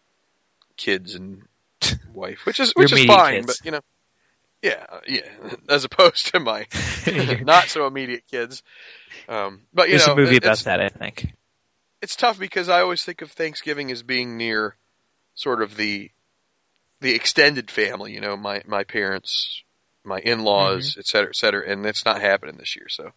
kids and wife, which is which is fine, kids. But you know, yeah, yeah, as opposed to my not so immediate kids. Um, but you There's know, a movie it, about that, I think. It's tough because I always think of Thanksgiving as being near sort of the the extended family. You know, my my parents, my in-laws, mm-hmm. et cetera, et cetera, and it's not happening this year. So,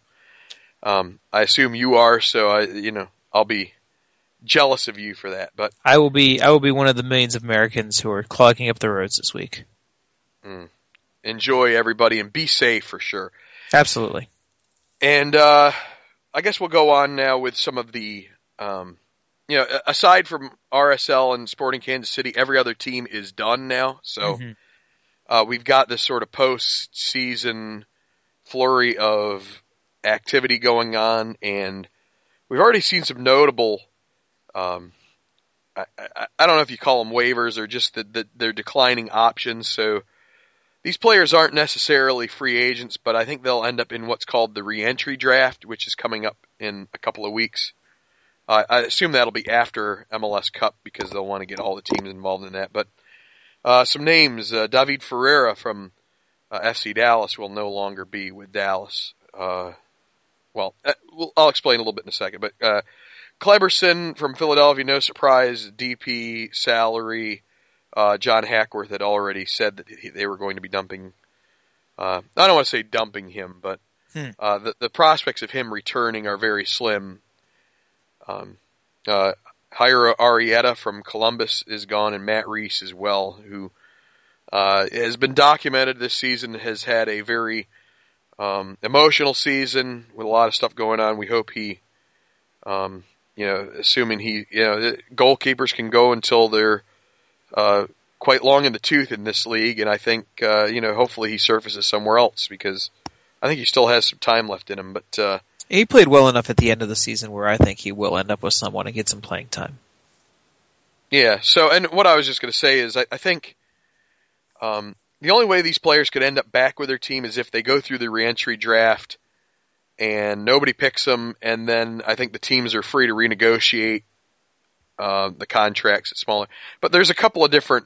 um, I assume you are. So I, you know, I'll be jealous of you for that. But I will be, I will be one of the millions of Americans who are clogging up the roads this week. Mm. Enjoy, everybody, and be safe for sure. Absolutely. And uh, I guess we'll go on now with some of the, um, you know, aside from R S L and Sporting Kansas City, every other team is done now. So. Mm-hmm. Uh, we've got this sort of post-season flurry of activity going on, and we've already seen some notable, um, I, I, I don't know if you call them waivers or just that the, they're declining options. So these players aren't necessarily free agents, but I think they'll end up in what's called the re-entry draft, which is coming up in a couple of weeks. Uh, I assume that'll be after M L S Cup because they'll want to get all the teams involved in that, but Uh, some names, uh, David Ferreira from uh, F C Dallas will no longer be with Dallas. Uh, well, uh, we'll, I'll explain a little bit in a second. But uh, Kleberson from Philadelphia, no surprise, D P salary. Uh, John Hackworth had already said that he, they were going to be dumping. Uh, I don't want to say dumping him, but hmm. uh, the, the prospects of him returning are very slim. Um, uh, Jairo Arrieta from Columbus is gone, and Matt Reese as well, who uh, has been documented this season, has had a very um, emotional season with a lot of stuff going on. We hope he, um, you know, assuming he, you know, goalkeepers can go until they're uh, quite long in the tooth in this league, and I think, uh, you know, hopefully he surfaces somewhere else because I think he still has some time left in him, but uh, he played well enough at the end of the season where I think he will end up with someone and get some playing time. Yeah, so, and what I was just going to say is I, I think um, the only way these players could end up back with their team is if they go through the reentry draft and nobody picks them, and then I think the teams are free to renegotiate uh, the contracts at smaller. But there's a couple of different,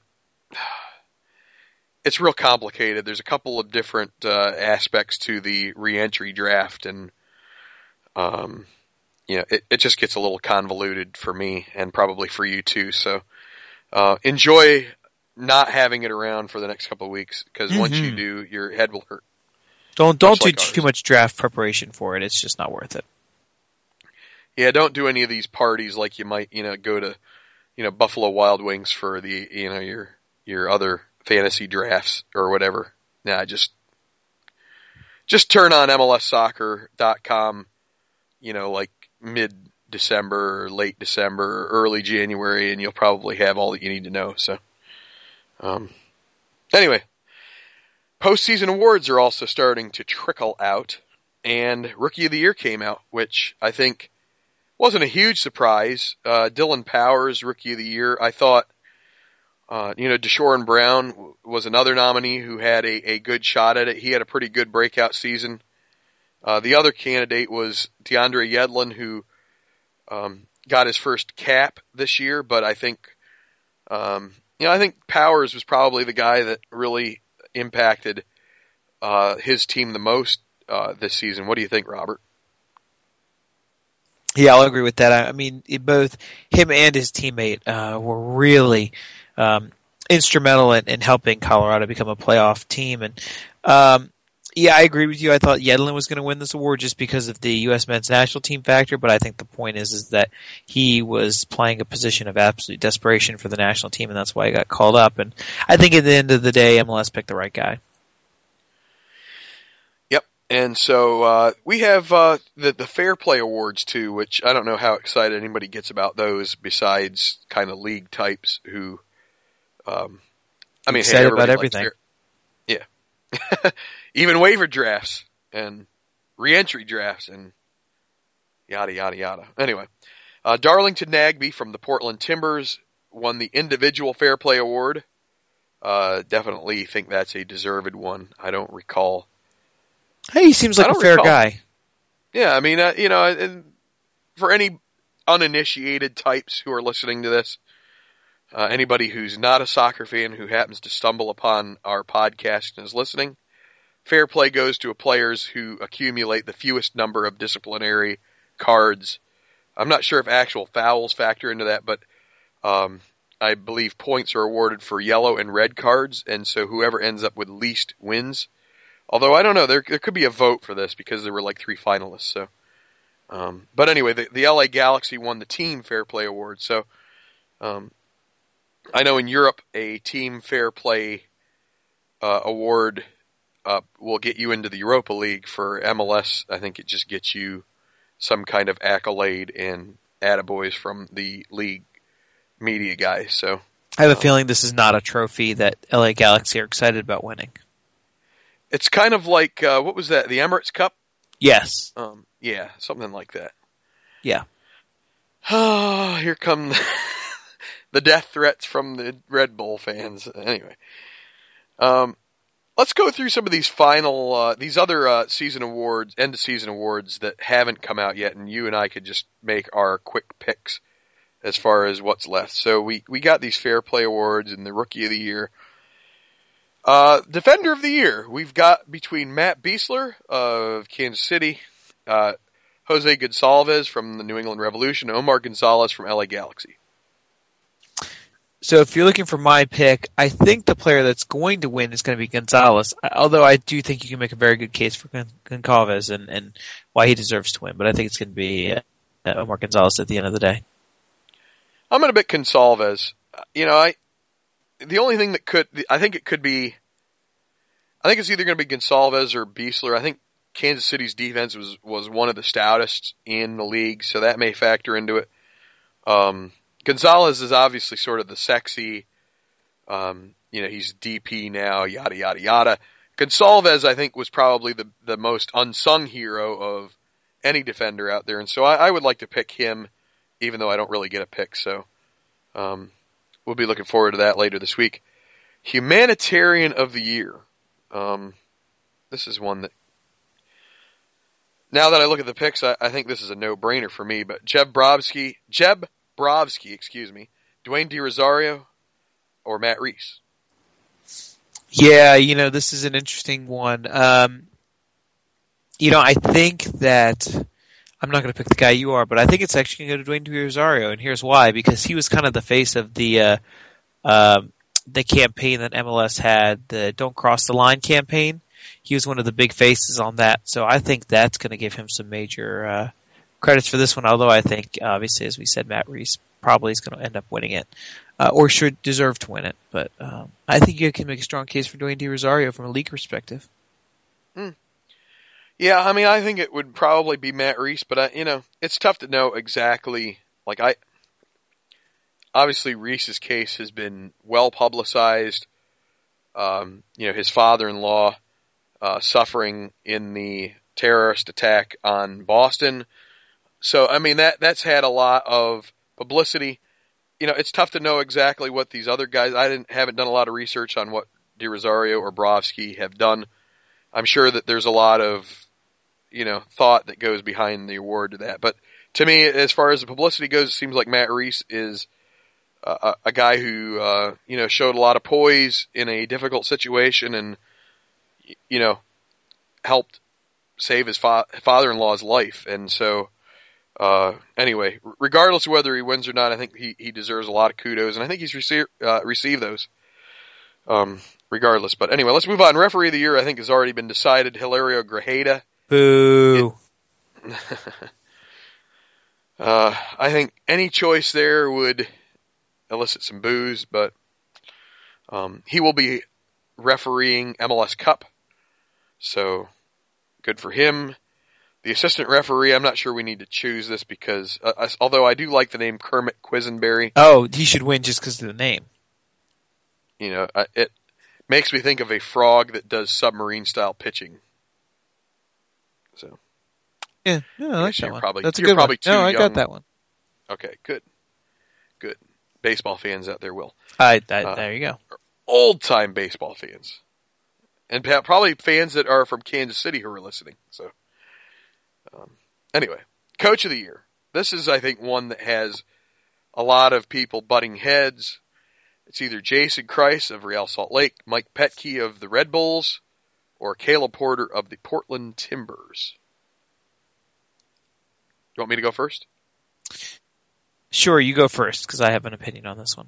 it's real complicated. There's a couple of different uh, aspects to the reentry draft, and Um, you know, it, it just gets a little convoluted for me and probably for you too. So, uh, enjoy not having it around for the next couple of weeks because mm-hmm. once you do, your head will hurt. Don't, don't do like too much draft preparation for it. It's just not worth it. Yeah. Don't do any of these parties like you might, you know, go to, you know, Buffalo Wild Wings for the, you know, your, your other fantasy drafts or whatever. Nah, just, just turn on M L S soccer dot com. You know, like mid-December or late December or early January, and you'll probably have all that you need to know. So, um, anyway, postseason awards are also starting to trickle out, and Rookie of the Year came out, which I think wasn't a huge surprise. Uh, Dylan Powers, Rookie of the Year. I thought, uh, you know, Deshaun Brown was another nominee who had a, a good shot at it. He had a pretty good breakout season. Uh, the other candidate was DeAndre Yedlin, who um, got his first cap this year, but I think, um, you know, I think Powers was probably the guy that really impacted uh, his team the most uh, this season. What do you think, Robert? Yeah, I'll agree with that. I, I mean, it, both him and his teammate uh, were really um, instrumental in, in helping Colorado become a playoff team, and um, yeah, I agree with you. I thought Yedlin was going to win this award just because of the U S men's national team factor, but I think the point is is that he was playing a position of absolute desperation for the national team, and that's why he got called up. And I think at the end of the day, M L S picked the right guy. Yep, And so uh, we have uh, the the Fair Play Awards too, which I don't know how excited anybody gets about those besides kind of league types who. Um, I mean, excited hey, about everything. Yeah, even waiver drafts and re-entry drafts and yada yada yada. Anyway, uh, Darlington Nagbe from the Portland Timbers won the individual Fair Play Award. Uh, definitely think that's a deserved one. I don't recall. Hey, he seems like a fair recall. guy. Yeah, I mean, uh, you know, and for any uninitiated types who are listening to this, uh, anybody who's not a soccer fan who happens to stumble upon our podcast and is listening, fair play goes to players who accumulate the fewest number of disciplinary cards. I'm not sure if actual fouls factor into that, but um, I believe points are awarded for yellow and red cards, and so whoever ends up with least wins. Although I don't know, there there could be a vote for this because there were like three finalists. So, um, but anyway, the, the L A Galaxy won the Team Fair Play Award. So, um, I know in Europe a Team Fair Play uh, award uh, will get you into the Europa League. For M L S, I think it just gets you some kind of accolade and attaboys from the league media guys. So, I have a um, feeling this is not a trophy that L A Galaxy are excited about winning. It's kind of like, uh, what was that, the Emirates Cup? Yes. Um, yeah, something like that. Yeah. Oh, here come the, the death threats from the Red Bull fans. Anyway, um, let's go through some of these final, uh, these other uh, season awards, end of season awards that haven't come out yet, and you and I could just make our quick picks as far as what's left. So we, we got these Fair Play Awards and the Rookie of the Year. Uh, Defender of the Year, we've got between Matt Besler of Kansas City, uh, Jose Gonçalves from the New England Revolution, Omar Gonzalez from L A Galaxy. So if you're looking for my pick, I think the player that's going to win is going to be Gonzalez, although I do think you can make a very good case for Gonçalves and, and why he deserves to win, but I think it's going to be uh, Omar Gonzalez at the end of the day. I'm going to pick Gonçalves. You know, I the only thing that could, I think it could be, I think it's either going to be Gonçalves or Besler. I think Kansas City's defense was, was one of the stoutest in the league, so that may factor into it. Um, Gonzalez is obviously sort of the sexy, um, you know, he's D P now, yada, yada, yada. Gonçalves, I think, was probably the, the most unsung hero of any defender out there, and so I, I would like to pick him, even though I don't really get a pick, so um, we'll be looking forward to that later this week. Humanitarian of the Year. Um, this is one that, now that I look at the picks, I, I think this is a no-brainer for me, but Jeb Brovsky, Jeb Brovsky, excuse me, Dwayne De Rosario, or Matt Reese? Yeah, you know, this is an interesting one. Um, you know, I think that, I'm not going to pick the guy you are, but I think it's actually going to go to Dwayne De Rosario, and here's why. Because he was kind of the face of the uh, uh, the campaign that M L S had, the Don't Cross the Line campaign. He was one of the big faces on that, so I think that's going to give him some major uh, credits for this one, although I think, obviously, as we said, Matt Reese probably is going to end up winning it, uh, or should deserve to win it. But um, I think you can make a strong case for Dwayne De Rosario from a league perspective. Hmm. Yeah, I mean, I think it would probably be Matt Reese, but, I, you know, it's tough to know exactly. Like, I obviously Reese's case has been well publicized. Um, you know, his father-in-law uh, suffering in the terrorist attack on Boston. So, I mean, that that's had a lot of publicity. You know, it's tough to know exactly what these other guys, I didn't haven't done a lot of research on what De Rosario or Brovsky have done. I'm sure that there's a lot of, you know, thought that goes behind the award to that. But to me, as far as the publicity goes, it seems like Matt Reese is a, a guy who, uh, you know, showed a lot of poise in a difficult situation and, you know, helped save his fa- father-in-law's life. And so, uh, anyway, regardless of whether he wins or not, I think he, he deserves a lot of kudos, and I think he's received, uh, received those. Um, regardless. But anyway, let's move on. Referee of the Year, I think, has already been decided. Hilario Grajeda. Boo. It, uh, I think any choice there would elicit some boos, but um, he will be refereeing M L S Cup. So Good for him. The assistant referee, I'm not sure we need to choose this because, uh, although I do like the name Kermit Quisenberry. Oh, he should win just because of the name. You know, it makes me think of a frog that does submarine-style pitching. So, yeah, no, I like that one. Probably, That's a you're good probably one. Too no, I young. got that one. Okay, good, good. Baseball fans out there will. I, I, uh, there you go. Old-time baseball fans, and probably fans that are from Kansas City who are listening. So, um, anyway, Coach of the Year. This is, I think, one that has a lot of people butting heads. It's either Jason Kreis of Real Salt Lake, Mike Petke of the Red Bulls, or Caleb Porter of the Portland Timbers. You want me to go first? Sure, you go first, because I have an opinion on this one.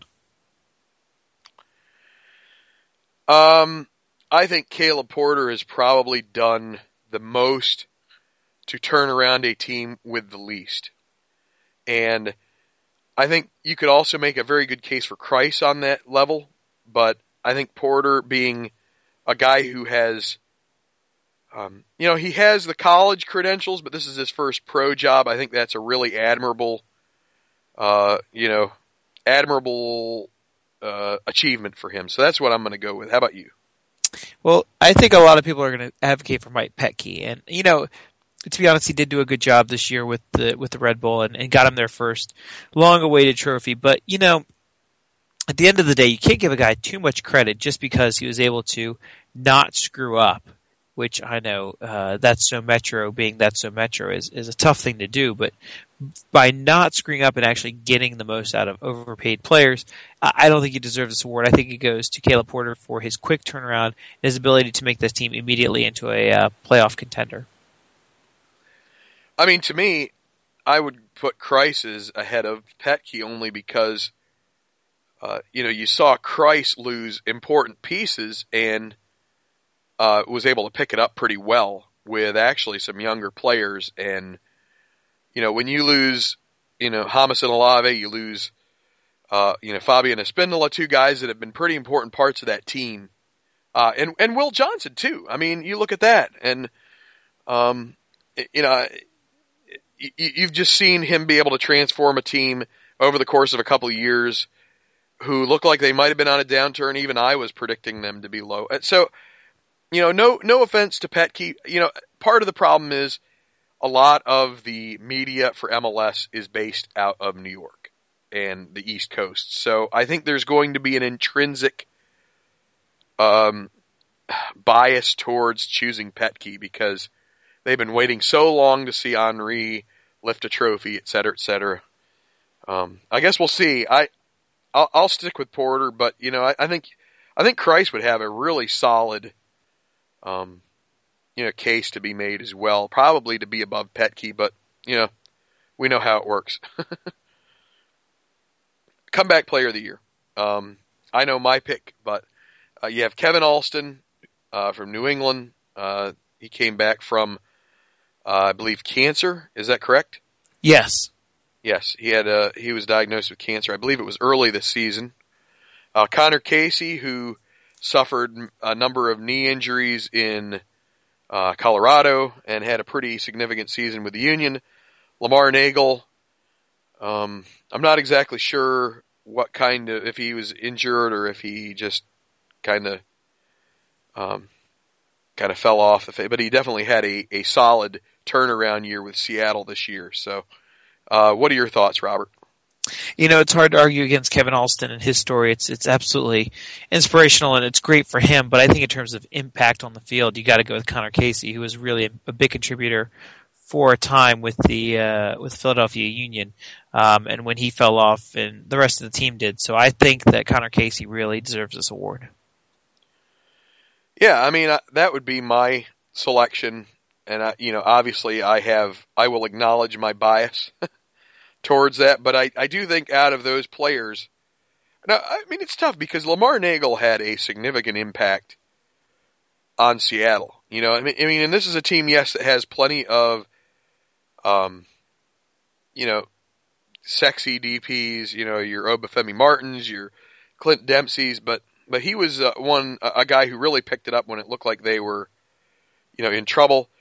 Um, I think Caleb Porter has probably done the most to turn around a team with the least. And I think you could also make a very good case for Kreis on that level, but I think Porter being a guy who has, um, you know, he has the college credentials, but this is his first pro job. I think that's a really admirable, uh, you know, admirable uh, achievement for him. So that's what I'm going to go with. How about you? Well, I think a lot of people are going to advocate for Mike Petke, and you know, to be honest, he did do a good job this year with the with the Red Bull and, and got him their first long-awaited trophy. But you know, at the end of the day, you can't give a guy too much credit just because he was able to not screw up. Which I know uh, That's So Metro, being That's So Metro, is is a tough thing to do. But by not screwing up and actually getting the most out of overpaid players, I don't think he deserves this award. I think it goes to Caleb Porter for his quick turnaround and his ability to make this team immediately into a uh, playoff contender. I mean, to me, I would put Kreis ahead of Petke only because, uh, you know, you saw Kreis lose important pieces and uh, was able to pick it up pretty well with actually some younger players. And, you know, when you lose, you know, Hamas and Olave, you lose, uh, you know, Fabian Espindola, two guys that have been pretty important parts of that team. Uh, and, and Will Johnson, too. I mean, you look at that and, um, you know, you've just seen him be able to transform a team over the course of a couple of years who look like they might have been on a downturn. Even I was predicting them to be low. So, you know, no, no offense to Petke. You know, part of the problem is a lot of the media for M L S is based out of New York and the East Coast. So I think there's going to be an intrinsic, um, bias towards choosing Petke because they've been waiting so long to see Henry lift a trophy, et cetera, et cetera. Um, I guess we'll see. I, I'll, I'll stick with Porter, but you know, I, I think, I think Kreis would have a really solid, um, you know, case to be made as well. Probably to be above Petke, but you know, we know how it works. Comeback Player of the Year. Um, I know my pick, but uh, you have Kevin Alston uh, from New England. Uh, he came back from. Uh, I believe cancer. Is that correct? Yes. Yes. He had a, he was diagnosed with cancer. I believe it was early this season. Uh, Connor Casey, who suffered a number of knee injuries in uh, Colorado and had a pretty significant season with the Union. Lamar Nagel. Um, I'm not exactly sure what kind of, if he was injured or if he just kind of, um, kind of fell off the face, but he definitely had a, a solid turnaround year with Seattle this year. So, uh, what are your thoughts, Robert? You know, it's hard to argue against Kevin Alston and his story. It's it's absolutely inspirational and it's great for him. But I think in terms of impact on the field, you got to go with Connor Casey, who was really a, a big contributor for a time with the uh, with Philadelphia Union, um, and when he fell off, and the rest of the team did. So I think that Connor Casey really deserves this award. Yeah, I mean uh, that would be my selection. And, I, you know, obviously I have, I will acknowledge my bias towards that, but I, I do think out of those players, now, I mean, it's tough because Lamar Nagel had a significant impact on Seattle. You know, I mean, I mean, and this is a team, yes, that has plenty of, um, you know, sexy D Ps, you know, your Obafemi Martins, your Clint Dempsey's, but, but he was uh, one, a guy who really picked it up when it looked like they were, you know, in trouble.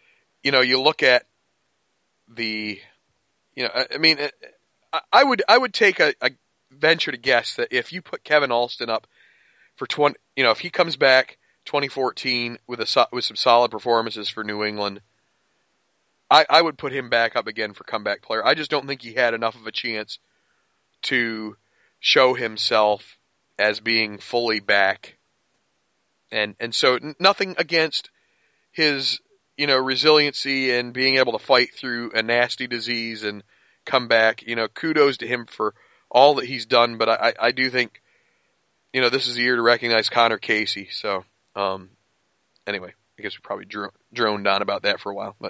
you know, you look at the, you know, I, I mean, I, I would I would take a, a venture to guess that if you put Kevin Alston up for twenty, you know, if he comes back twenty fourteen with a with some solid performances for New England, I, I would put him back up again for comeback player. I just don't think he had enough of a chance to show himself as being fully back. And and so nothing against his, you know, resiliency and being able to fight through a nasty disease and come back. You know, kudos to him for all that he's done. But I, I do think, you know, this is the year to recognize Connor Casey. So, um, anyway, I guess we probably dro- droned on about that for a while. But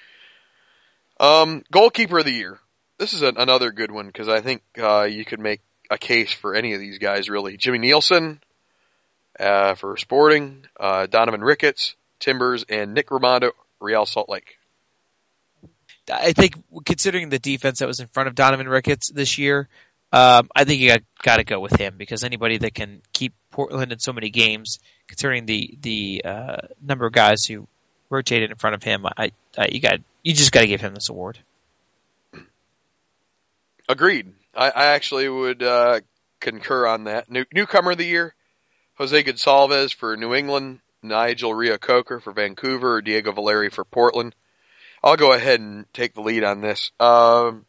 um, goalkeeper of the year. This is a, another good one because I think uh, you could make a case for any of these guys, really. Jimmy Nielsen uh, for Sporting, uh, Donovan Ricketts, Timbers, and Nick Rimando, Real Salt Lake. I think considering the defense that was in front of Donovan Ricketts this year, um, I think you got, got to go with him because anybody that can keep Portland in so many games, considering the the uh, number of guys who rotated in front of him, I, I you got you just got to give him this award. Agreed. I, I actually would uh, concur on that. New, newcomer of the year, Jose Gonçalves for New England, Nigel Reo-Coker for Vancouver, or Diego Valeri for Portland. I'll go ahead and take the lead on this. Um,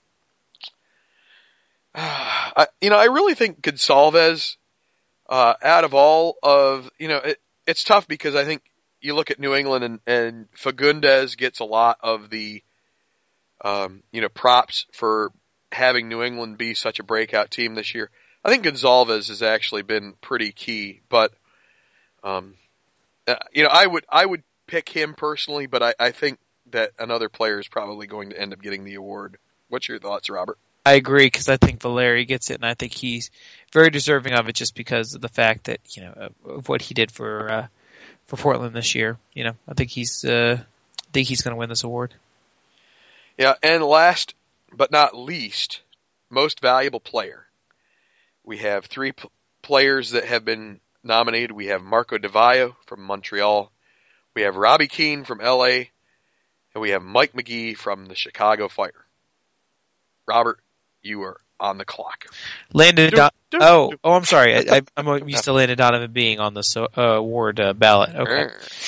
I, you know, I really think Gonçalves, uh, out of all of, you know, it, it's tough because I think you look at New England and, and Fagundes gets a lot of the, um, you know, props for having New England be such a breakout team this year. I think Gonçalves has actually been pretty key, but, um, uh, you know, I would, I would pick him personally, but I, I think that another player is probably going to end up getting the award. What's your thoughts, Robert? I agree because I think Valeri gets it, and I think he's very deserving of it just because of the fact that, you know, of what he did for uh, for Portland this year. You know, I think he's uh, I think he's going to win this award. Yeah, and last but not least, most valuable player. We have three p- players that have been nominated. We have Marco Di Vaio from Montreal. We have Robbie Keane from L A. And we have Mike Magee from the Chicago Fire. Robert, you are on the clock. Landon Don- Oh, oh, I'm sorry. I, I, I'm used to Landon Donovan being on the so, uh, award uh, ballot. Okay.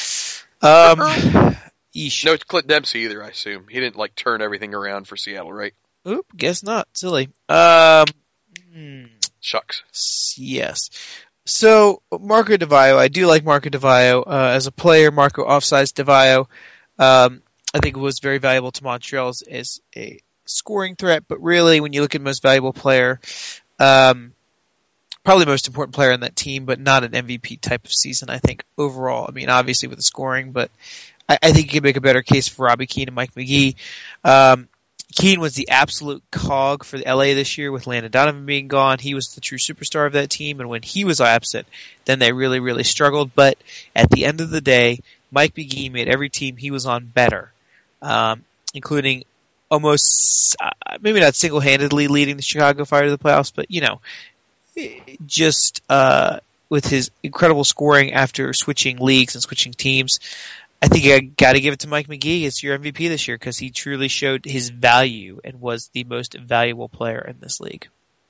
Um, no, it's Clint Dempsey either, I assume. He didn't, like, turn everything around for Seattle, right? Oop, guess not. Silly. Um, hmm. Shucks. Yes. So, Marco Di Vaio, I do like Marco Di Vaio. Uh, as a player, Marco Offsides Di Vaio, um, I think it was very valuable to Montreal as, as a scoring threat, but really, when you look at most valuable player, um, probably the most important player on that team, but not an M V P type of season, I think, overall. I mean, obviously with the scoring, but I, I think you can make a better case for Robbie Keane and Mike Magee. Um, Keane was the absolute cog for L A this year with Landon Donovan being gone. He was the true superstar of that team, and when he was absent, then they really, really struggled. But at the end of the day, Mike Magee made every team he was on better, um, including almost, uh, maybe not single-handedly leading the Chicago Fire to the playoffs, but, you know, just uh, with his incredible scoring after switching leagues and switching teams, I think I got to give it to Mike Magee as your M V P this year because he truly showed his value and was the most valuable player in this league.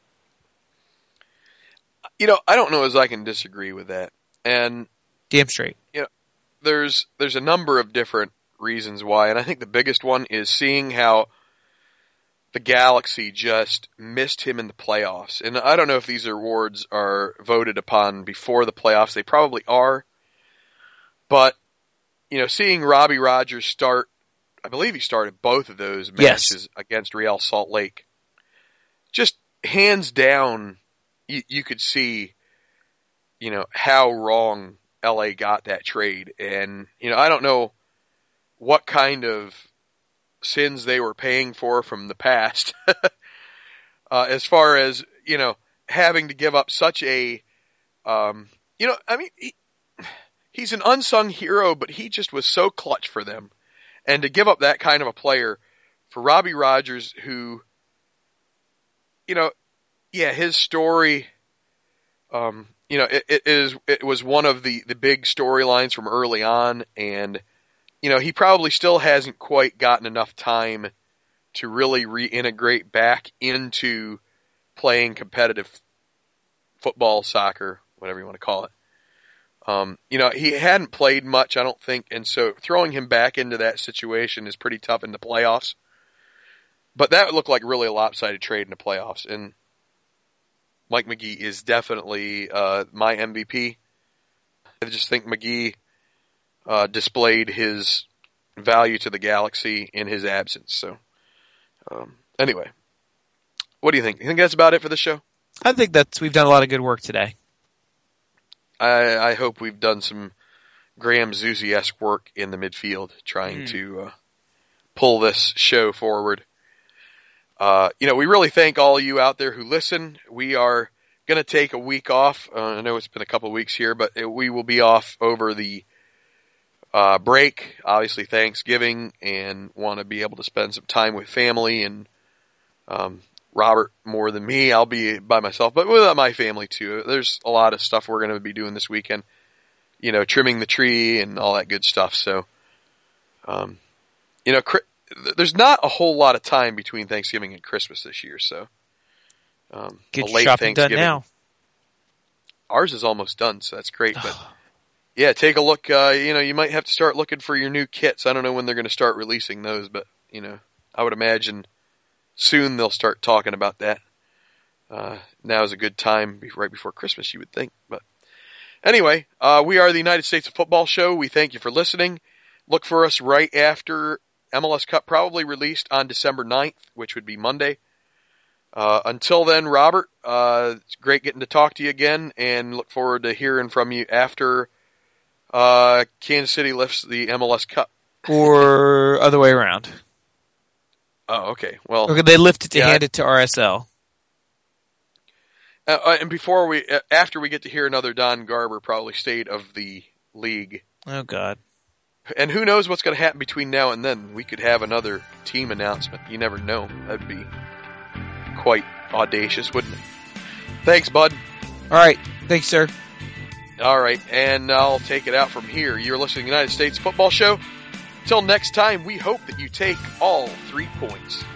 You know, I don't know as I can disagree with that. And damn straight. You know, there's there's a number of different reasons why, and I think the biggest one is seeing how the Galaxy just missed him in the playoffs. And I don't know if these awards are voted upon before the playoffs. They probably are. But, you know, seeing Robbie Rogers start, I believe he started both of those matches yes. against Real Salt Lake. Just hands down, you, you could see, you know, how wrong L A got that trade. And, you know, I don't know what kind of sins they were paying for from the past uh, as far as, you know, having to give up such a, um, you know, I mean, he, he's an unsung hero, but he just was so clutch for them. And to give up that kind of a player for Robbie Rogers, who, you know, yeah, his story, um, you know, it, it is, it was one of the, the big storylines from early on. And, you know, he probably still hasn't quite gotten enough time to really reintegrate back into playing competitive football, soccer, whatever you want to call it. Um, you know, he hadn't played much, I don't think, and so throwing him back into that situation is pretty tough in the playoffs. But that would look like really a lopsided trade in the playoffs, and Mike Magee is definitely uh, my M V P. I just think Magee uh, displayed his value to the Galaxy in his absence. So, um, anyway, what do you think? You think that's about it for the show? I think that's we've done a lot of good work today. I, I hope we've done some Graham Zusi-esque work in the midfield, trying mm. to uh, pull this show forward. Uh, you know, we really thank all of you out there who listen. We are going to take a week off. Uh, I know it's been a couple of weeks here, but it, we will be off over the uh, break, obviously Thanksgiving, and want to be able to spend some time with family and um, Robert more than me. I'll be by myself, but with my family too. There's a lot of stuff we're going to be doing this weekend. You know, trimming the tree and all that good stuff. So, um, you know, cri- there's not a whole lot of time between Thanksgiving and Christmas this year. So, um, get your shopping done now. Ours is almost done, so that's great. But yeah, take a look. Uh, you know, you might have to start looking for your new kits. I don't know when they're going to start releasing those, but you know, I would imagine soon they'll start talking about that. Uh, now is a good time, right before Christmas, you would think. But anyway, uh, we are the United States of Football Show. We thank you for listening. Look for us right after M L S Cup, probably released on December ninth, which would be Monday. Uh, until then, Robert, uh, it's great getting to talk to you again, and look forward to hearing from you after uh, Kansas City lifts the M L S Cup. Or other way around. Oh, okay. Well, okay, they lift it to yeah, hand it to R S L. Uh, and before we, uh, after we get to hear another Don Garber probably state of the league. Oh God! And who knows what's going to happen between now and then? We could have another team announcement. You never know. That'd be quite audacious, wouldn't it? Thanks, bud. All right. Thanks, sir. All right, and I'll take it out from here. You're listening to the United States Football Show. Till next time, we hope that you take all three points.